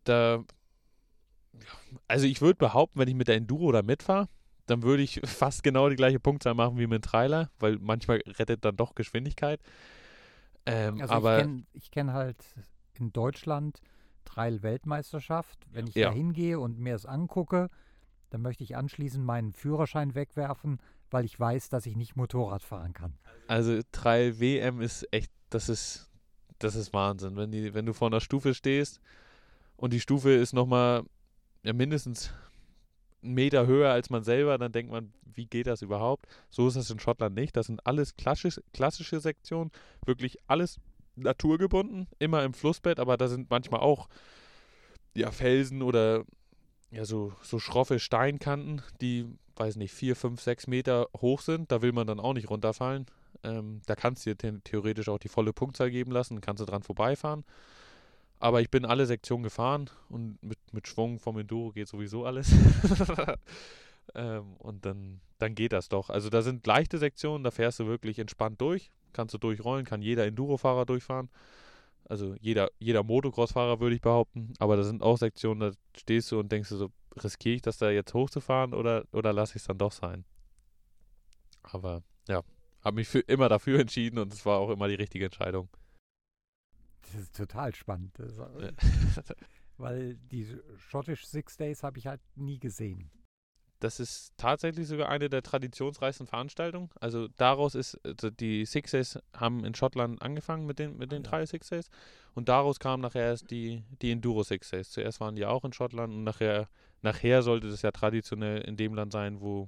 also ich würde behaupten, wenn ich mit der Enduro da mitfahre, dann würde ich fast genau die gleiche Punktzahl machen wie mit dem Trailer, weil manchmal rettet dann doch Geschwindigkeit. Ich kenn halt in Deutschland Trail-Weltmeisterschaft. Wenn ich da hingehe und mir es angucke, dann möchte ich anschließend meinen Führerschein wegwerfen, weil ich weiß, dass ich nicht Motorrad fahren kann. Also Trail-WM ist echt, das ist Wahnsinn. Wenn du vor einer Stufe stehst und die Stufe ist nochmal mindestens einen Meter höher als man selber, dann denkt man, wie geht das überhaupt? So ist das in Schottland nicht. Das sind alles klassische Sektionen, wirklich alles naturgebunden, immer im Flussbett, aber da sind manchmal auch Felsen oder so schroffe Steinkanten, die, weiß nicht, 4, 5, 6 Meter hoch sind. Da will man dann auch nicht runterfallen. Da kannst du dir theoretisch auch die volle Punktzahl geben lassen, kannst du dran vorbeifahren. Aber ich bin alle Sektionen gefahren und mit Schwung vom Enduro geht sowieso alles. Und dann geht das doch. Also da sind leichte Sektionen, da fährst du wirklich entspannt durch. Kannst du durchrollen, kann jeder Enduro-Fahrer durchfahren. Also jeder Motocross-Fahrer würde ich behaupten. Aber da sind auch Sektionen, da stehst du und denkst du so, riskiere ich das da jetzt hochzufahren oder lasse ich es dann doch sein? Aber ja, habe mich immer dafür entschieden und es war auch immer die richtige Entscheidung. Das ist total spannend. Weil die Scottish Six Days habe ich halt nie gesehen. Das ist tatsächlich sogar eine der traditionsreichsten Veranstaltungen. Also die Six Days haben in Schottland angefangen mit den Trail Six Days und daraus kam nachher erst die Enduro Six Days. Zuerst waren die auch in Schottland und nachher sollte das ja traditionell in dem Land sein, wo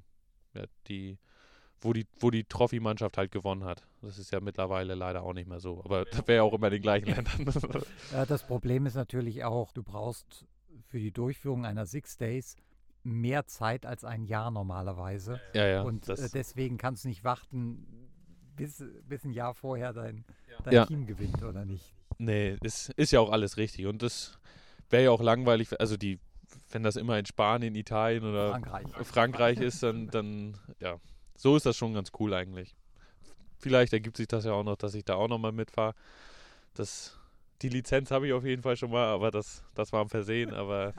die Trophy-Mannschaft halt gewonnen hat. Das ist ja mittlerweile leider auch nicht mehr so. Aber das wäre ja auch immer in den gleichen Ländern. Ja, das Problem ist natürlich auch, du brauchst für die Durchführung einer Six Days mehr Zeit als ein Jahr normalerweise. Ja, und deswegen kannst du nicht warten, bis ein Jahr vorher dein Team gewinnt, oder nicht? Nee, ist ja auch alles richtig. Und das wäre ja auch langweilig, also wenn das immer in Spanien, Italien oder Frankreich ist, dann ja. So ist das schon ganz cool eigentlich. Vielleicht ergibt sich das ja auch noch, dass ich da auch nochmal mitfahre. Die Lizenz habe ich auf jeden Fall schon mal, aber das war ein Versehen. Aber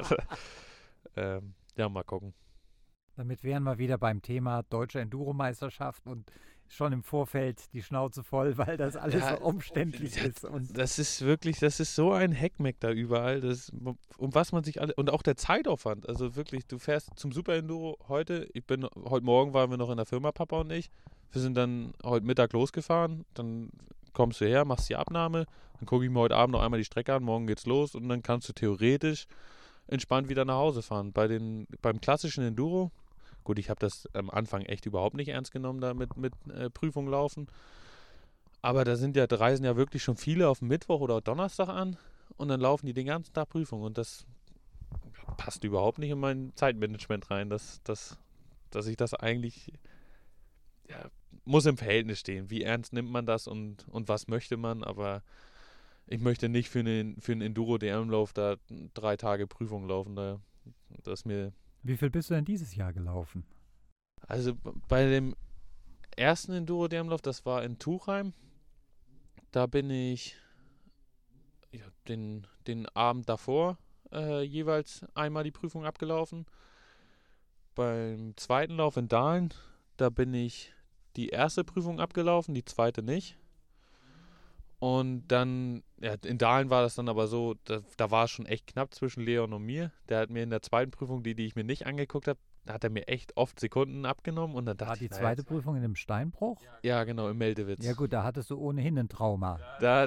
mal gucken. Damit wären wir wieder beim Thema Deutsche Enduro-Meisterschaft und schon im Vorfeld die Schnauze voll, weil das alles so umständlich ist. Und das ist so ein Heckmeck da überall. Und auch der Zeitaufwand. Also wirklich, du fährst zum Super Enduro heute Morgen waren wir noch in der Firma, Papa und ich. Wir sind dann heute Mittag losgefahren, dann kommst du her, machst die Abnahme, dann gucke ich mir heute Abend noch einmal die Strecke an, morgen geht's los und dann kannst du theoretisch entspannt wieder nach Hause fahren. Beim klassischen Enduro Gut, ich habe das am Anfang echt überhaupt nicht ernst genommen, da mit Prüfung laufen. Aber da reisen ja wirklich schon viele auf Mittwoch oder Donnerstag an und dann laufen die den ganzen Tag Prüfung und das passt überhaupt nicht in mein Zeitmanagement rein, dass ich das eigentlich, ja, muss im Verhältnis stehen. Wie ernst nimmt man das und was möchte man, aber ich möchte nicht für einen Enduro-DM-Lauf da 3 Tage Prüfung laufen. Das mir. Wie viel bist du denn dieses Jahr gelaufen? Also bei dem ersten Enduro-DM-Lauf, das war in Tuchheim, da bin ich den Abend davor jeweils einmal die Prüfung abgelaufen. Beim zweiten Lauf in Dahlen, da bin ich die erste Prüfung abgelaufen, die zweite nicht. Und dann, ja, in Dahlen war das dann aber so, da war es schon echt knapp zwischen Leon und mir. Der hat mir in der zweiten Prüfung, die ich mir nicht angeguckt habe, da hat er mir echt oft Sekunden abgenommen. Und dann dachte War die ich, zweite Prüfung in dem Steinbruch? ja, genau, im Meldewitz. Ja gut, da hattest du ohnehin ein Trauma. Da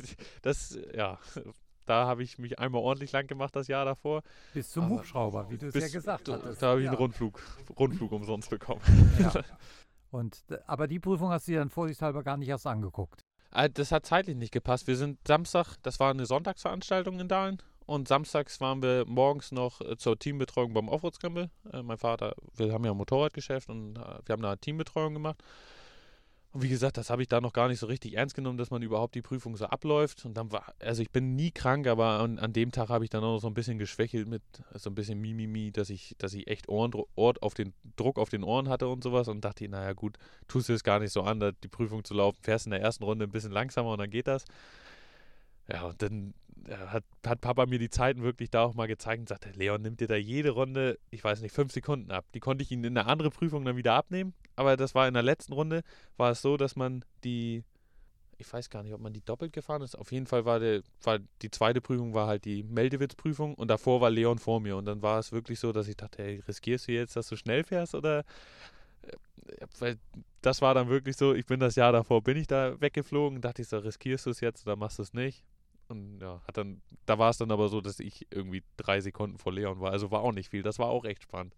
habe ich mich einmal ordentlich lang gemacht das Jahr davor. Bis zum Hubschrauber, wie du es ja gesagt hattest. Da habe ich ja. einen Rundflug umsonst bekommen. Ja. Aber die Prüfung hast du dir dann vorsichtshalber gar nicht erst angeguckt. Das hat zeitlich nicht gepasst. Wir sind Samstag, das war eine Sonntagsveranstaltung in Dahlen. Und samstags waren wir morgens noch zur Teambetreuung beim Offroad-Scramble. Mein Vater, wir haben ja ein Motorradgeschäft und wir haben da eine Teambetreuung gemacht. Und wie gesagt, das habe ich da noch gar nicht so richtig ernst genommen, dass man überhaupt die Prüfung so abläuft. Und dann also ich bin nie krank, aber an dem Tag habe ich dann auch noch so ein bisschen geschwächelt mit so ein bisschen Mimimi, dass ich echt Druck auf den Ohren hatte und sowas und dachte, naja gut, tust du es gar nicht so an, die Prüfung zu laufen, fährst in der ersten Runde ein bisschen langsamer und dann geht das. Ja, und dann hat Papa mir die Zeiten wirklich da auch mal gezeigt und sagte, Leon, nimmt dir da jede Runde, ich weiß nicht, 5 Sekunden ab. Die konnte ich ihm in eine andere Prüfung dann wieder abnehmen, aber das war in der letzten Runde, war es so, dass man ich weiß gar nicht, ob man die doppelt gefahren ist. Auf jeden Fall war die zweite Prüfung war halt die Meldewitz-Prüfung und davor war Leon vor mir und dann war es wirklich so, dass ich dachte, hey, riskierst du jetzt, dass du schnell fährst oder weil das war dann wirklich so, das Jahr davor bin ich da weggeflogen, dachte ich so, riskierst du es jetzt oder machst du es nicht? Und ja, da war es dann aber so, dass ich irgendwie 3 Sekunden vor Leon war. Also war auch nicht viel. Das war auch echt spannend.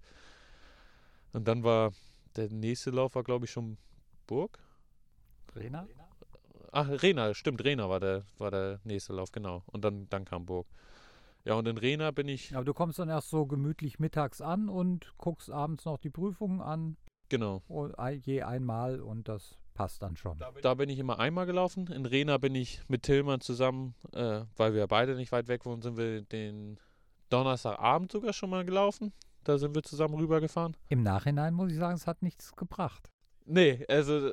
Und dann war der nächste Lauf, glaube ich, schon Burg. Rena? Ach, Rena, stimmt, Rena war der nächste Lauf, genau. Und dann kam Burg. Ja, und in Rena bin ich. Aber du kommst dann erst so gemütlich mittags an und guckst abends noch die Prüfungen an. Genau. Je einmal und das passt dann schon. Da bin ich immer einmal gelaufen. In Rena bin ich mit Tillmann zusammen, weil wir beide nicht weit weg wohnen, sind wir den Donnerstagabend sogar schon mal gelaufen. Da sind wir zusammen rübergefahren. Im Nachhinein muss ich sagen, es hat nichts gebracht. Nee, also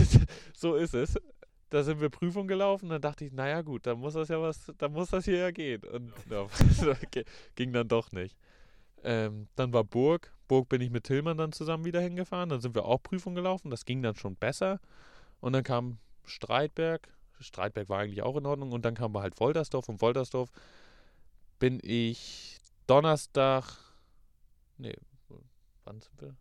so ist es. Da sind wir Prüfung gelaufen, dann dachte ich, naja gut, da muss das hier ja gehen. Und ja, ging dann doch nicht. Dann war Burg. Burg bin ich mit Tillmann dann zusammen wieder hingefahren. Dann sind wir auch Prüfung gelaufen. Das ging dann schon besser. Und dann kam Streitberg. Streitberg war eigentlich auch in Ordnung. Und dann kam halt Woltersdorf. Und Woltersdorf bin ich Donnerstag. Nee, wann sind wir?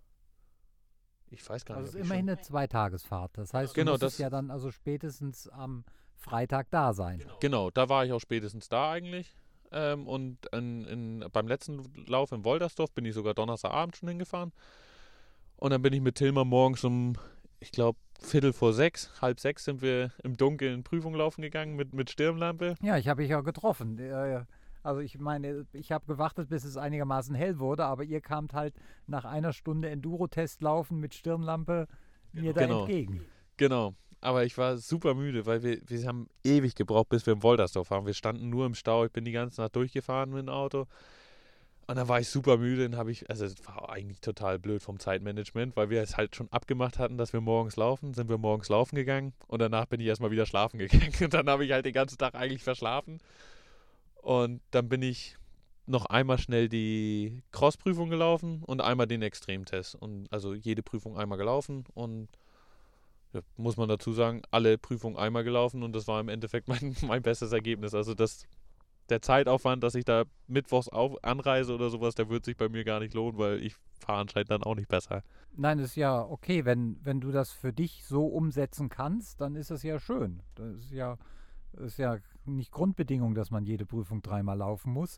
Ich weiß gar nicht. Also es ist immerhin eine Zweitagesfahrt. Das heißt, du genau, musstest ja dann also spätestens am Freitag da sein. Genau, da war ich auch spätestens da eigentlich. Und beim letzten Lauf in Woltersdorf bin ich sogar Donnerstagabend schon hingefahren. Und dann bin ich mit Tillmann morgens ich glaube, 5:45, 5:30 sind wir im Dunkeln Prüfung laufen gegangen mit Stirnlampe. Ja, ich habe dich ja getroffen. Also ich meine, ich habe gewartet, bis es einigermaßen hell wurde, aber ihr kamt halt nach einer Stunde Enduro-Test laufen mit Stirnlampe mir da entgegen. Genau. Aber ich war super müde, weil wir haben ewig gebraucht, bis wir in Woltersdorf waren. Wir standen nur im Stau. Ich bin die ganze Nacht durchgefahren mit dem Auto. Und dann war ich super müde. Also es war eigentlich total blöd vom Zeitmanagement, weil wir es halt schon abgemacht hatten, dass wir morgens laufen. Sind wir morgens laufen gegangen und danach bin ich erstmal wieder schlafen gegangen. Und dann habe ich halt den ganzen Tag eigentlich verschlafen. Und dann bin ich noch einmal schnell die Cross-Prüfung gelaufen und einmal den Extremtest. Und also jede Prüfung einmal gelaufen und ja, muss man dazu sagen, alle Prüfungen einmal gelaufen und das war im Endeffekt mein bestes Ergebnis. Also der Zeitaufwand, dass ich da mittwochs anreise oder sowas, der wird sich bei mir gar nicht lohnen, weil ich fahre anscheinend dann auch nicht besser. Nein, das ist ja okay, wenn du das für dich so umsetzen kannst, dann ist das ja schön. Das ist ja nicht Grundbedingung, dass man jede Prüfung 3-mal laufen muss.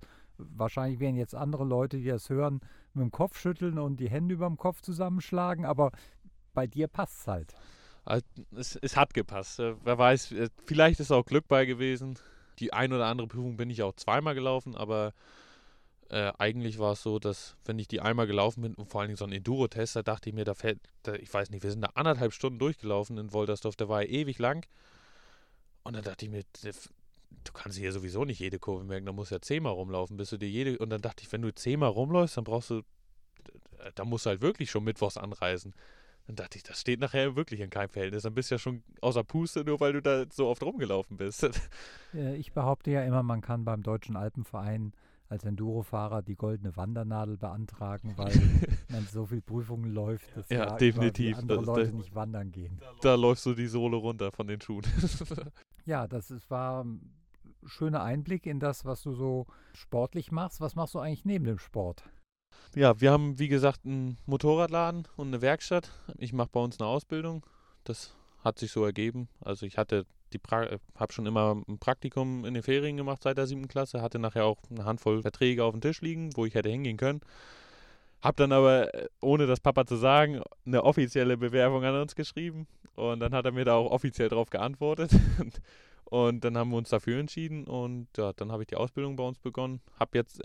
wahrscheinlich werden jetzt andere Leute, die das hören, mit dem Kopf schütteln und die Hände über dem Kopf zusammenschlagen, aber bei dir passt es halt. Also, es hat gepasst. Wer weiß, vielleicht ist auch Glück bei gewesen. Die ein oder andere Prüfung bin ich auch zweimal gelaufen, aber eigentlich war es so, dass wenn ich die einmal gelaufen bin und vor allen Dingen so ein Enduro-Test, da dachte ich mir, ich weiß nicht, wir sind da 1,5 Stunden durchgelaufen in Woltersdorf, der war ja ewig lang. Und dann dachte ich mir, du kannst hier sowieso nicht jede Kurve merken, da musst du ja 10-mal rumlaufen, bis du dir und dann dachte ich, wenn du 10-mal rumläufst, dann da musst du halt wirklich schon mittwochs anreisen. Dann dachte ich, das steht nachher wirklich in keinem Verhältnis. Dann bist du ja schon außer Puste, nur weil du da so oft rumgelaufen bist. Ich behaupte ja immer, man kann beim Deutschen Alpenverein als Endurofahrer die goldene Wandernadel beantragen, weil man so viele Prüfungen läuft, dass Ja, da definitiv. andere Leute nicht wandern gehen. Da läufst du die Sohle runter von den Schuhen. Ja, war ein schöner Einblick in das, was du so sportlich machst. Was machst du eigentlich neben dem Sport? Ja, wir haben, wie gesagt, einen Motorradladen und eine Werkstatt. Ich mache bei uns eine Ausbildung. Das hat sich so ergeben. Also ich habe schon immer ein Praktikum in den Ferien gemacht seit der 7. Klasse, hatte nachher auch eine Handvoll Verträge auf dem Tisch liegen, wo ich hätte hingehen können. Hab dann aber, ohne das Papa zu sagen, eine offizielle Bewerbung an uns geschrieben. Und dann hat er mir da auch offiziell drauf geantwortet. Und dann haben wir uns dafür entschieden. Und ja, dann habe ich die Ausbildung bei uns begonnen. Hab jetzt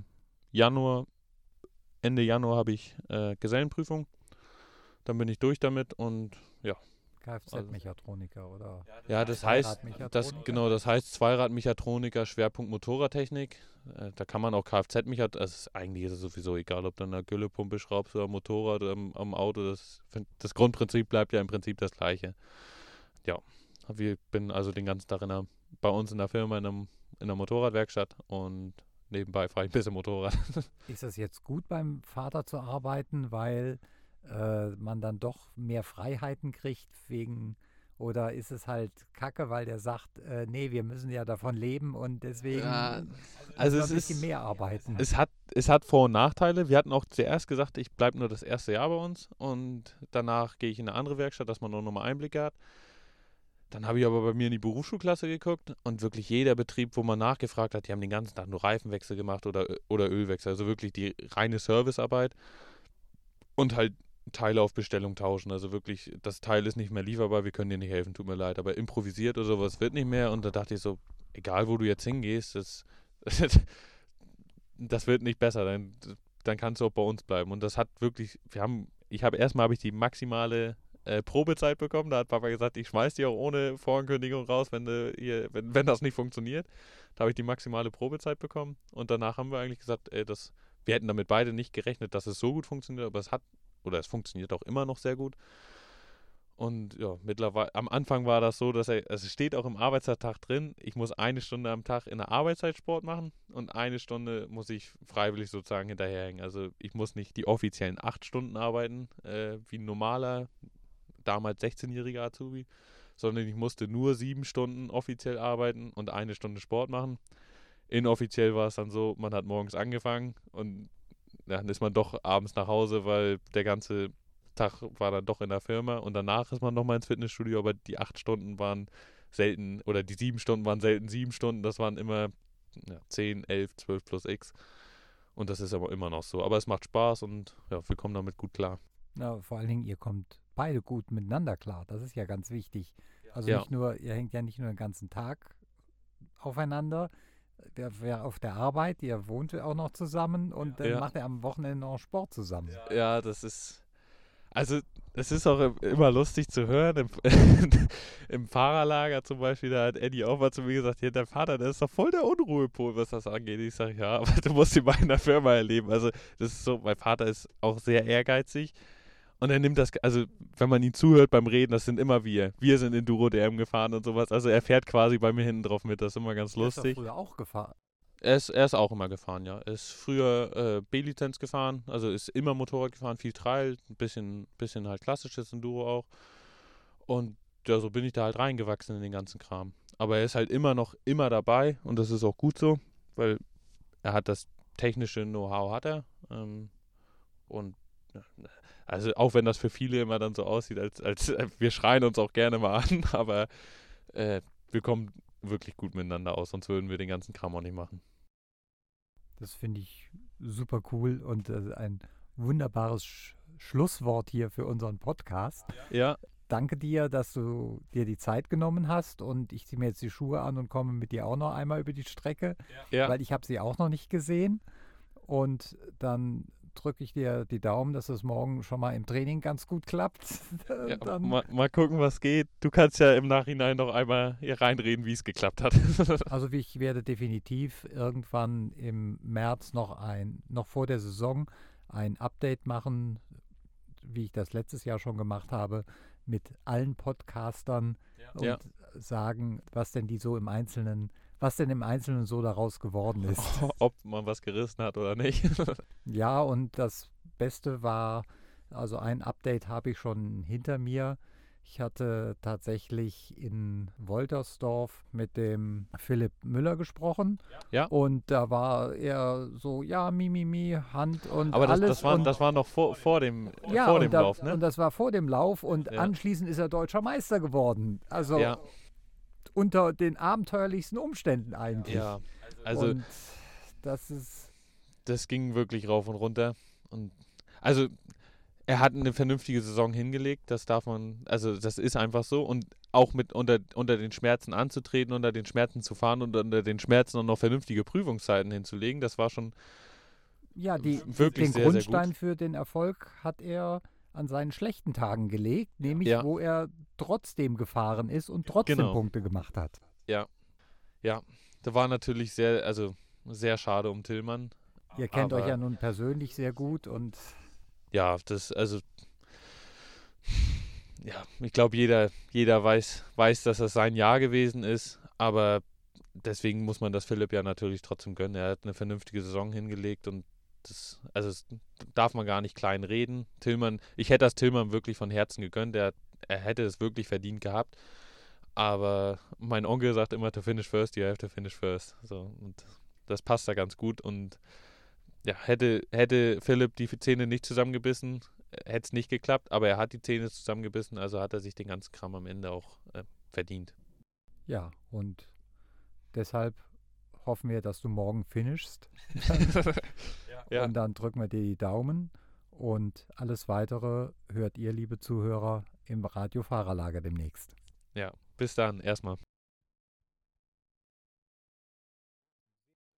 Ende Januar habe ich Gesellenprüfung. Dann bin ich durch damit und ja. Kfz-Mechatroniker oder? Ja, das heißt Zweiradmechatroniker, Schwerpunkt Motorradtechnik. Da kann man auch Kfz-Mechatroniker, eigentlich ist es sowieso egal, ob du an einer Güllepumpe schraubst oder am Motorrad oder am Auto. Das Grundprinzip bleibt ja im Prinzip das gleiche. Ja, ich bin also den ganzen Tag bei uns in der Firma in der Motorradwerkstatt und nebenbei fahre ich ein bisschen Motorrad. Ist das jetzt gut beim Vater zu arbeiten, weil man dann doch mehr Freiheiten kriegt oder ist es halt Kacke, weil der sagt, nee, wir müssen ja davon leben und deswegen also müssen wir ein bisschen mehr arbeiten. Es hat Vor- und Nachteile. Wir hatten auch zuerst gesagt, ich bleibe nur das erste Jahr bei uns und danach gehe ich in eine andere Werkstatt, dass man noch mal Einblicke hat. Dann habe ich aber bei mir in die Berufsschulklasse geguckt und wirklich jeder Betrieb, wo man nachgefragt hat, die haben den ganzen Tag nur Reifenwechsel gemacht oder Ölwechsel. Also wirklich die reine Servicearbeit und halt Teile auf Bestellung tauschen. Also wirklich, das Teil ist nicht mehr lieferbar, wir können dir nicht helfen, tut mir leid. Aber improvisiert oder sowas wird nicht mehr. Und da dachte ich so, egal wo du jetzt hingehst, das wird nicht besser. Dann kannst du auch bei uns bleiben. Und das hat wirklich, erstmal habe ich die maximale Probezeit bekommen. Da hat Papa gesagt, ich schmeiß die auch ohne Vorankündigung raus, wenn das nicht funktioniert. Da habe ich die maximale Probezeit bekommen. Und danach haben wir eigentlich gesagt, wir hätten damit beide nicht gerechnet, dass es so gut funktioniert, aber es funktioniert auch immer noch sehr gut. Und ja, mittlerweile, am Anfang war das so, es steht auch im Arbeitsvertrag drin, ich muss 1 Stunde am Tag in der Arbeitszeit Sport machen und 1 Stunde muss ich freiwillig sozusagen hinterherhängen. Also ich muss nicht die offiziellen 8 Stunden arbeiten, wie ein normaler, damals 16-jähriger Azubi, sondern ich musste nur 7 Stunden offiziell arbeiten und 1 Stunde Sport machen. Inoffiziell war es dann so, man hat morgens angefangen und dann ist man doch abends nach Hause, weil der ganze Tag war dann doch in der Firma und danach ist man nochmal ins Fitnessstudio, aber die 8 Stunden waren selten, oder die 7 Stunden waren selten 7 Stunden, das waren immer 10, 11, 12 plus X und das ist aber immer noch so. Aber es macht Spaß und ja, wir kommen damit gut klar. Ja, vor allen Dingen, ihr kommt beide gut miteinander klar, das ist ja ganz wichtig. Also Ja. ihr hängt ja nicht nur den ganzen Tag aufeinander, wer auf der Arbeit, ihr wohnt auch noch zusammen und dann macht er am Wochenende noch Sport zusammen. Ja, es ist auch immer lustig zu hören. Im Fahrerlager zum Beispiel, da hat Eddie auch mal zu mir gesagt, ja, der Vater, der ist doch voll der Unruhepol, was das angeht. Ich sage, ja, aber du musst ihn mal in der Firma erleben. Also das ist so, mein Vater ist auch sehr ehrgeizig. Und er nimmt also wenn man ihm zuhört beim Reden, das sind immer wir. Wir sind Enduro-DM gefahren und sowas. Also er fährt quasi bei mir hinten drauf mit. Das ist immer ganz lustig. Ist er früher auch gefahren? Er ist auch immer gefahren, ja. Er ist früher B-Lizenz gefahren, also ist immer Motorrad gefahren, viel Trail, ein bisschen halt klassisches Enduro auch. Und ja, so bin ich da halt reingewachsen in den ganzen Kram. Aber er ist halt immer dabei und das ist auch gut so, weil er hat das technische Know-how, hat er. Und also auch wenn das für viele immer dann so aussieht, als wir schreien uns auch gerne mal an, aber wir kommen wirklich gut miteinander aus, sonst würden wir den ganzen Kram auch nicht machen. Das finde ich super cool und ein wunderbares Schlusswort hier für unseren Podcast. Ja, Danke dir, dass du dir die Zeit genommen hast und ich ziehe mir jetzt die Schuhe an und komme mit dir auch noch einmal über die Strecke, ja, weil ich habe sie auch noch nicht gesehen. Und dann drücke ich dir die Daumen, dass es morgen schon mal im Training ganz gut klappt. ja. Dann, Mal gucken, was geht. Du kannst ja im Nachhinein noch einmal hier reinreden, wie es geklappt hat. also ich werde definitiv irgendwann im März noch vor der Saison ein Update machen, wie ich das letztes Jahr schon gemacht habe, mit allen Podcastern und Ja. sagen, was denn im Einzelnen so daraus geworden ist. Ob man was gerissen hat oder nicht. Ja, und das Beste war, also ein Update habe ich schon hinter mir. Ich hatte tatsächlich in Woltersdorf mit dem Philipp Müller gesprochen. Ja. Und da war er so, ja, Mimimi, Hand und Aber alles. das war noch vor dem und Lauf, ne? Und das war vor dem Lauf und Ja. anschließend ist er deutscher Meister geworden. Also Ja. unter den abenteuerlichsten Umständen eigentlich. Ja, also und das ist, das ging wirklich rauf und runter. Und also er hat eine vernünftige Saison hingelegt, das ist einfach so. Und auch mit unter den Schmerzen anzutreten, unter den Schmerzen zu fahren und unter den Schmerzen auch noch vernünftige Prüfungszeiten hinzulegen, das war schon ja, wirklich den sehr, Grundstein sehr gut. für den Erfolg hat er an seinen schlechten Tagen gelegt, nämlich Ja. wo er trotzdem gefahren ist und trotzdem Genau. Punkte gemacht hat. Ja, da war natürlich sehr schade um Tillmann. Ihr kennt euch Aber- ja nun persönlich sehr gut und Ja, ich glaube, jeder weiß, dass das sein Jahr gewesen ist, aber deswegen muss man das Philipp ja natürlich trotzdem gönnen. Er hat eine vernünftige Saison hingelegt und das darf man gar nicht klein reden. Ich hätte das Tillmann wirklich von Herzen gegönnt. Er hätte es wirklich verdient gehabt. Aber mein Onkel sagt immer, to finish first, you have to finish first. So, und das passt da ganz gut. Und ja, hätte Philipp die Zähne nicht zusammengebissen, hätte es nicht geklappt, aber er hat die Zähne zusammengebissen, also hat er sich den ganzen Kram am Ende auch verdient. ja, und deshalb hoffen wir, dass du morgen finishst. Ja. Und dann drücken wir dir die Daumen und alles Weitere hört ihr, liebe Zuhörer, im Radio Fahrerlager demnächst. Ja, bis dann erstmal.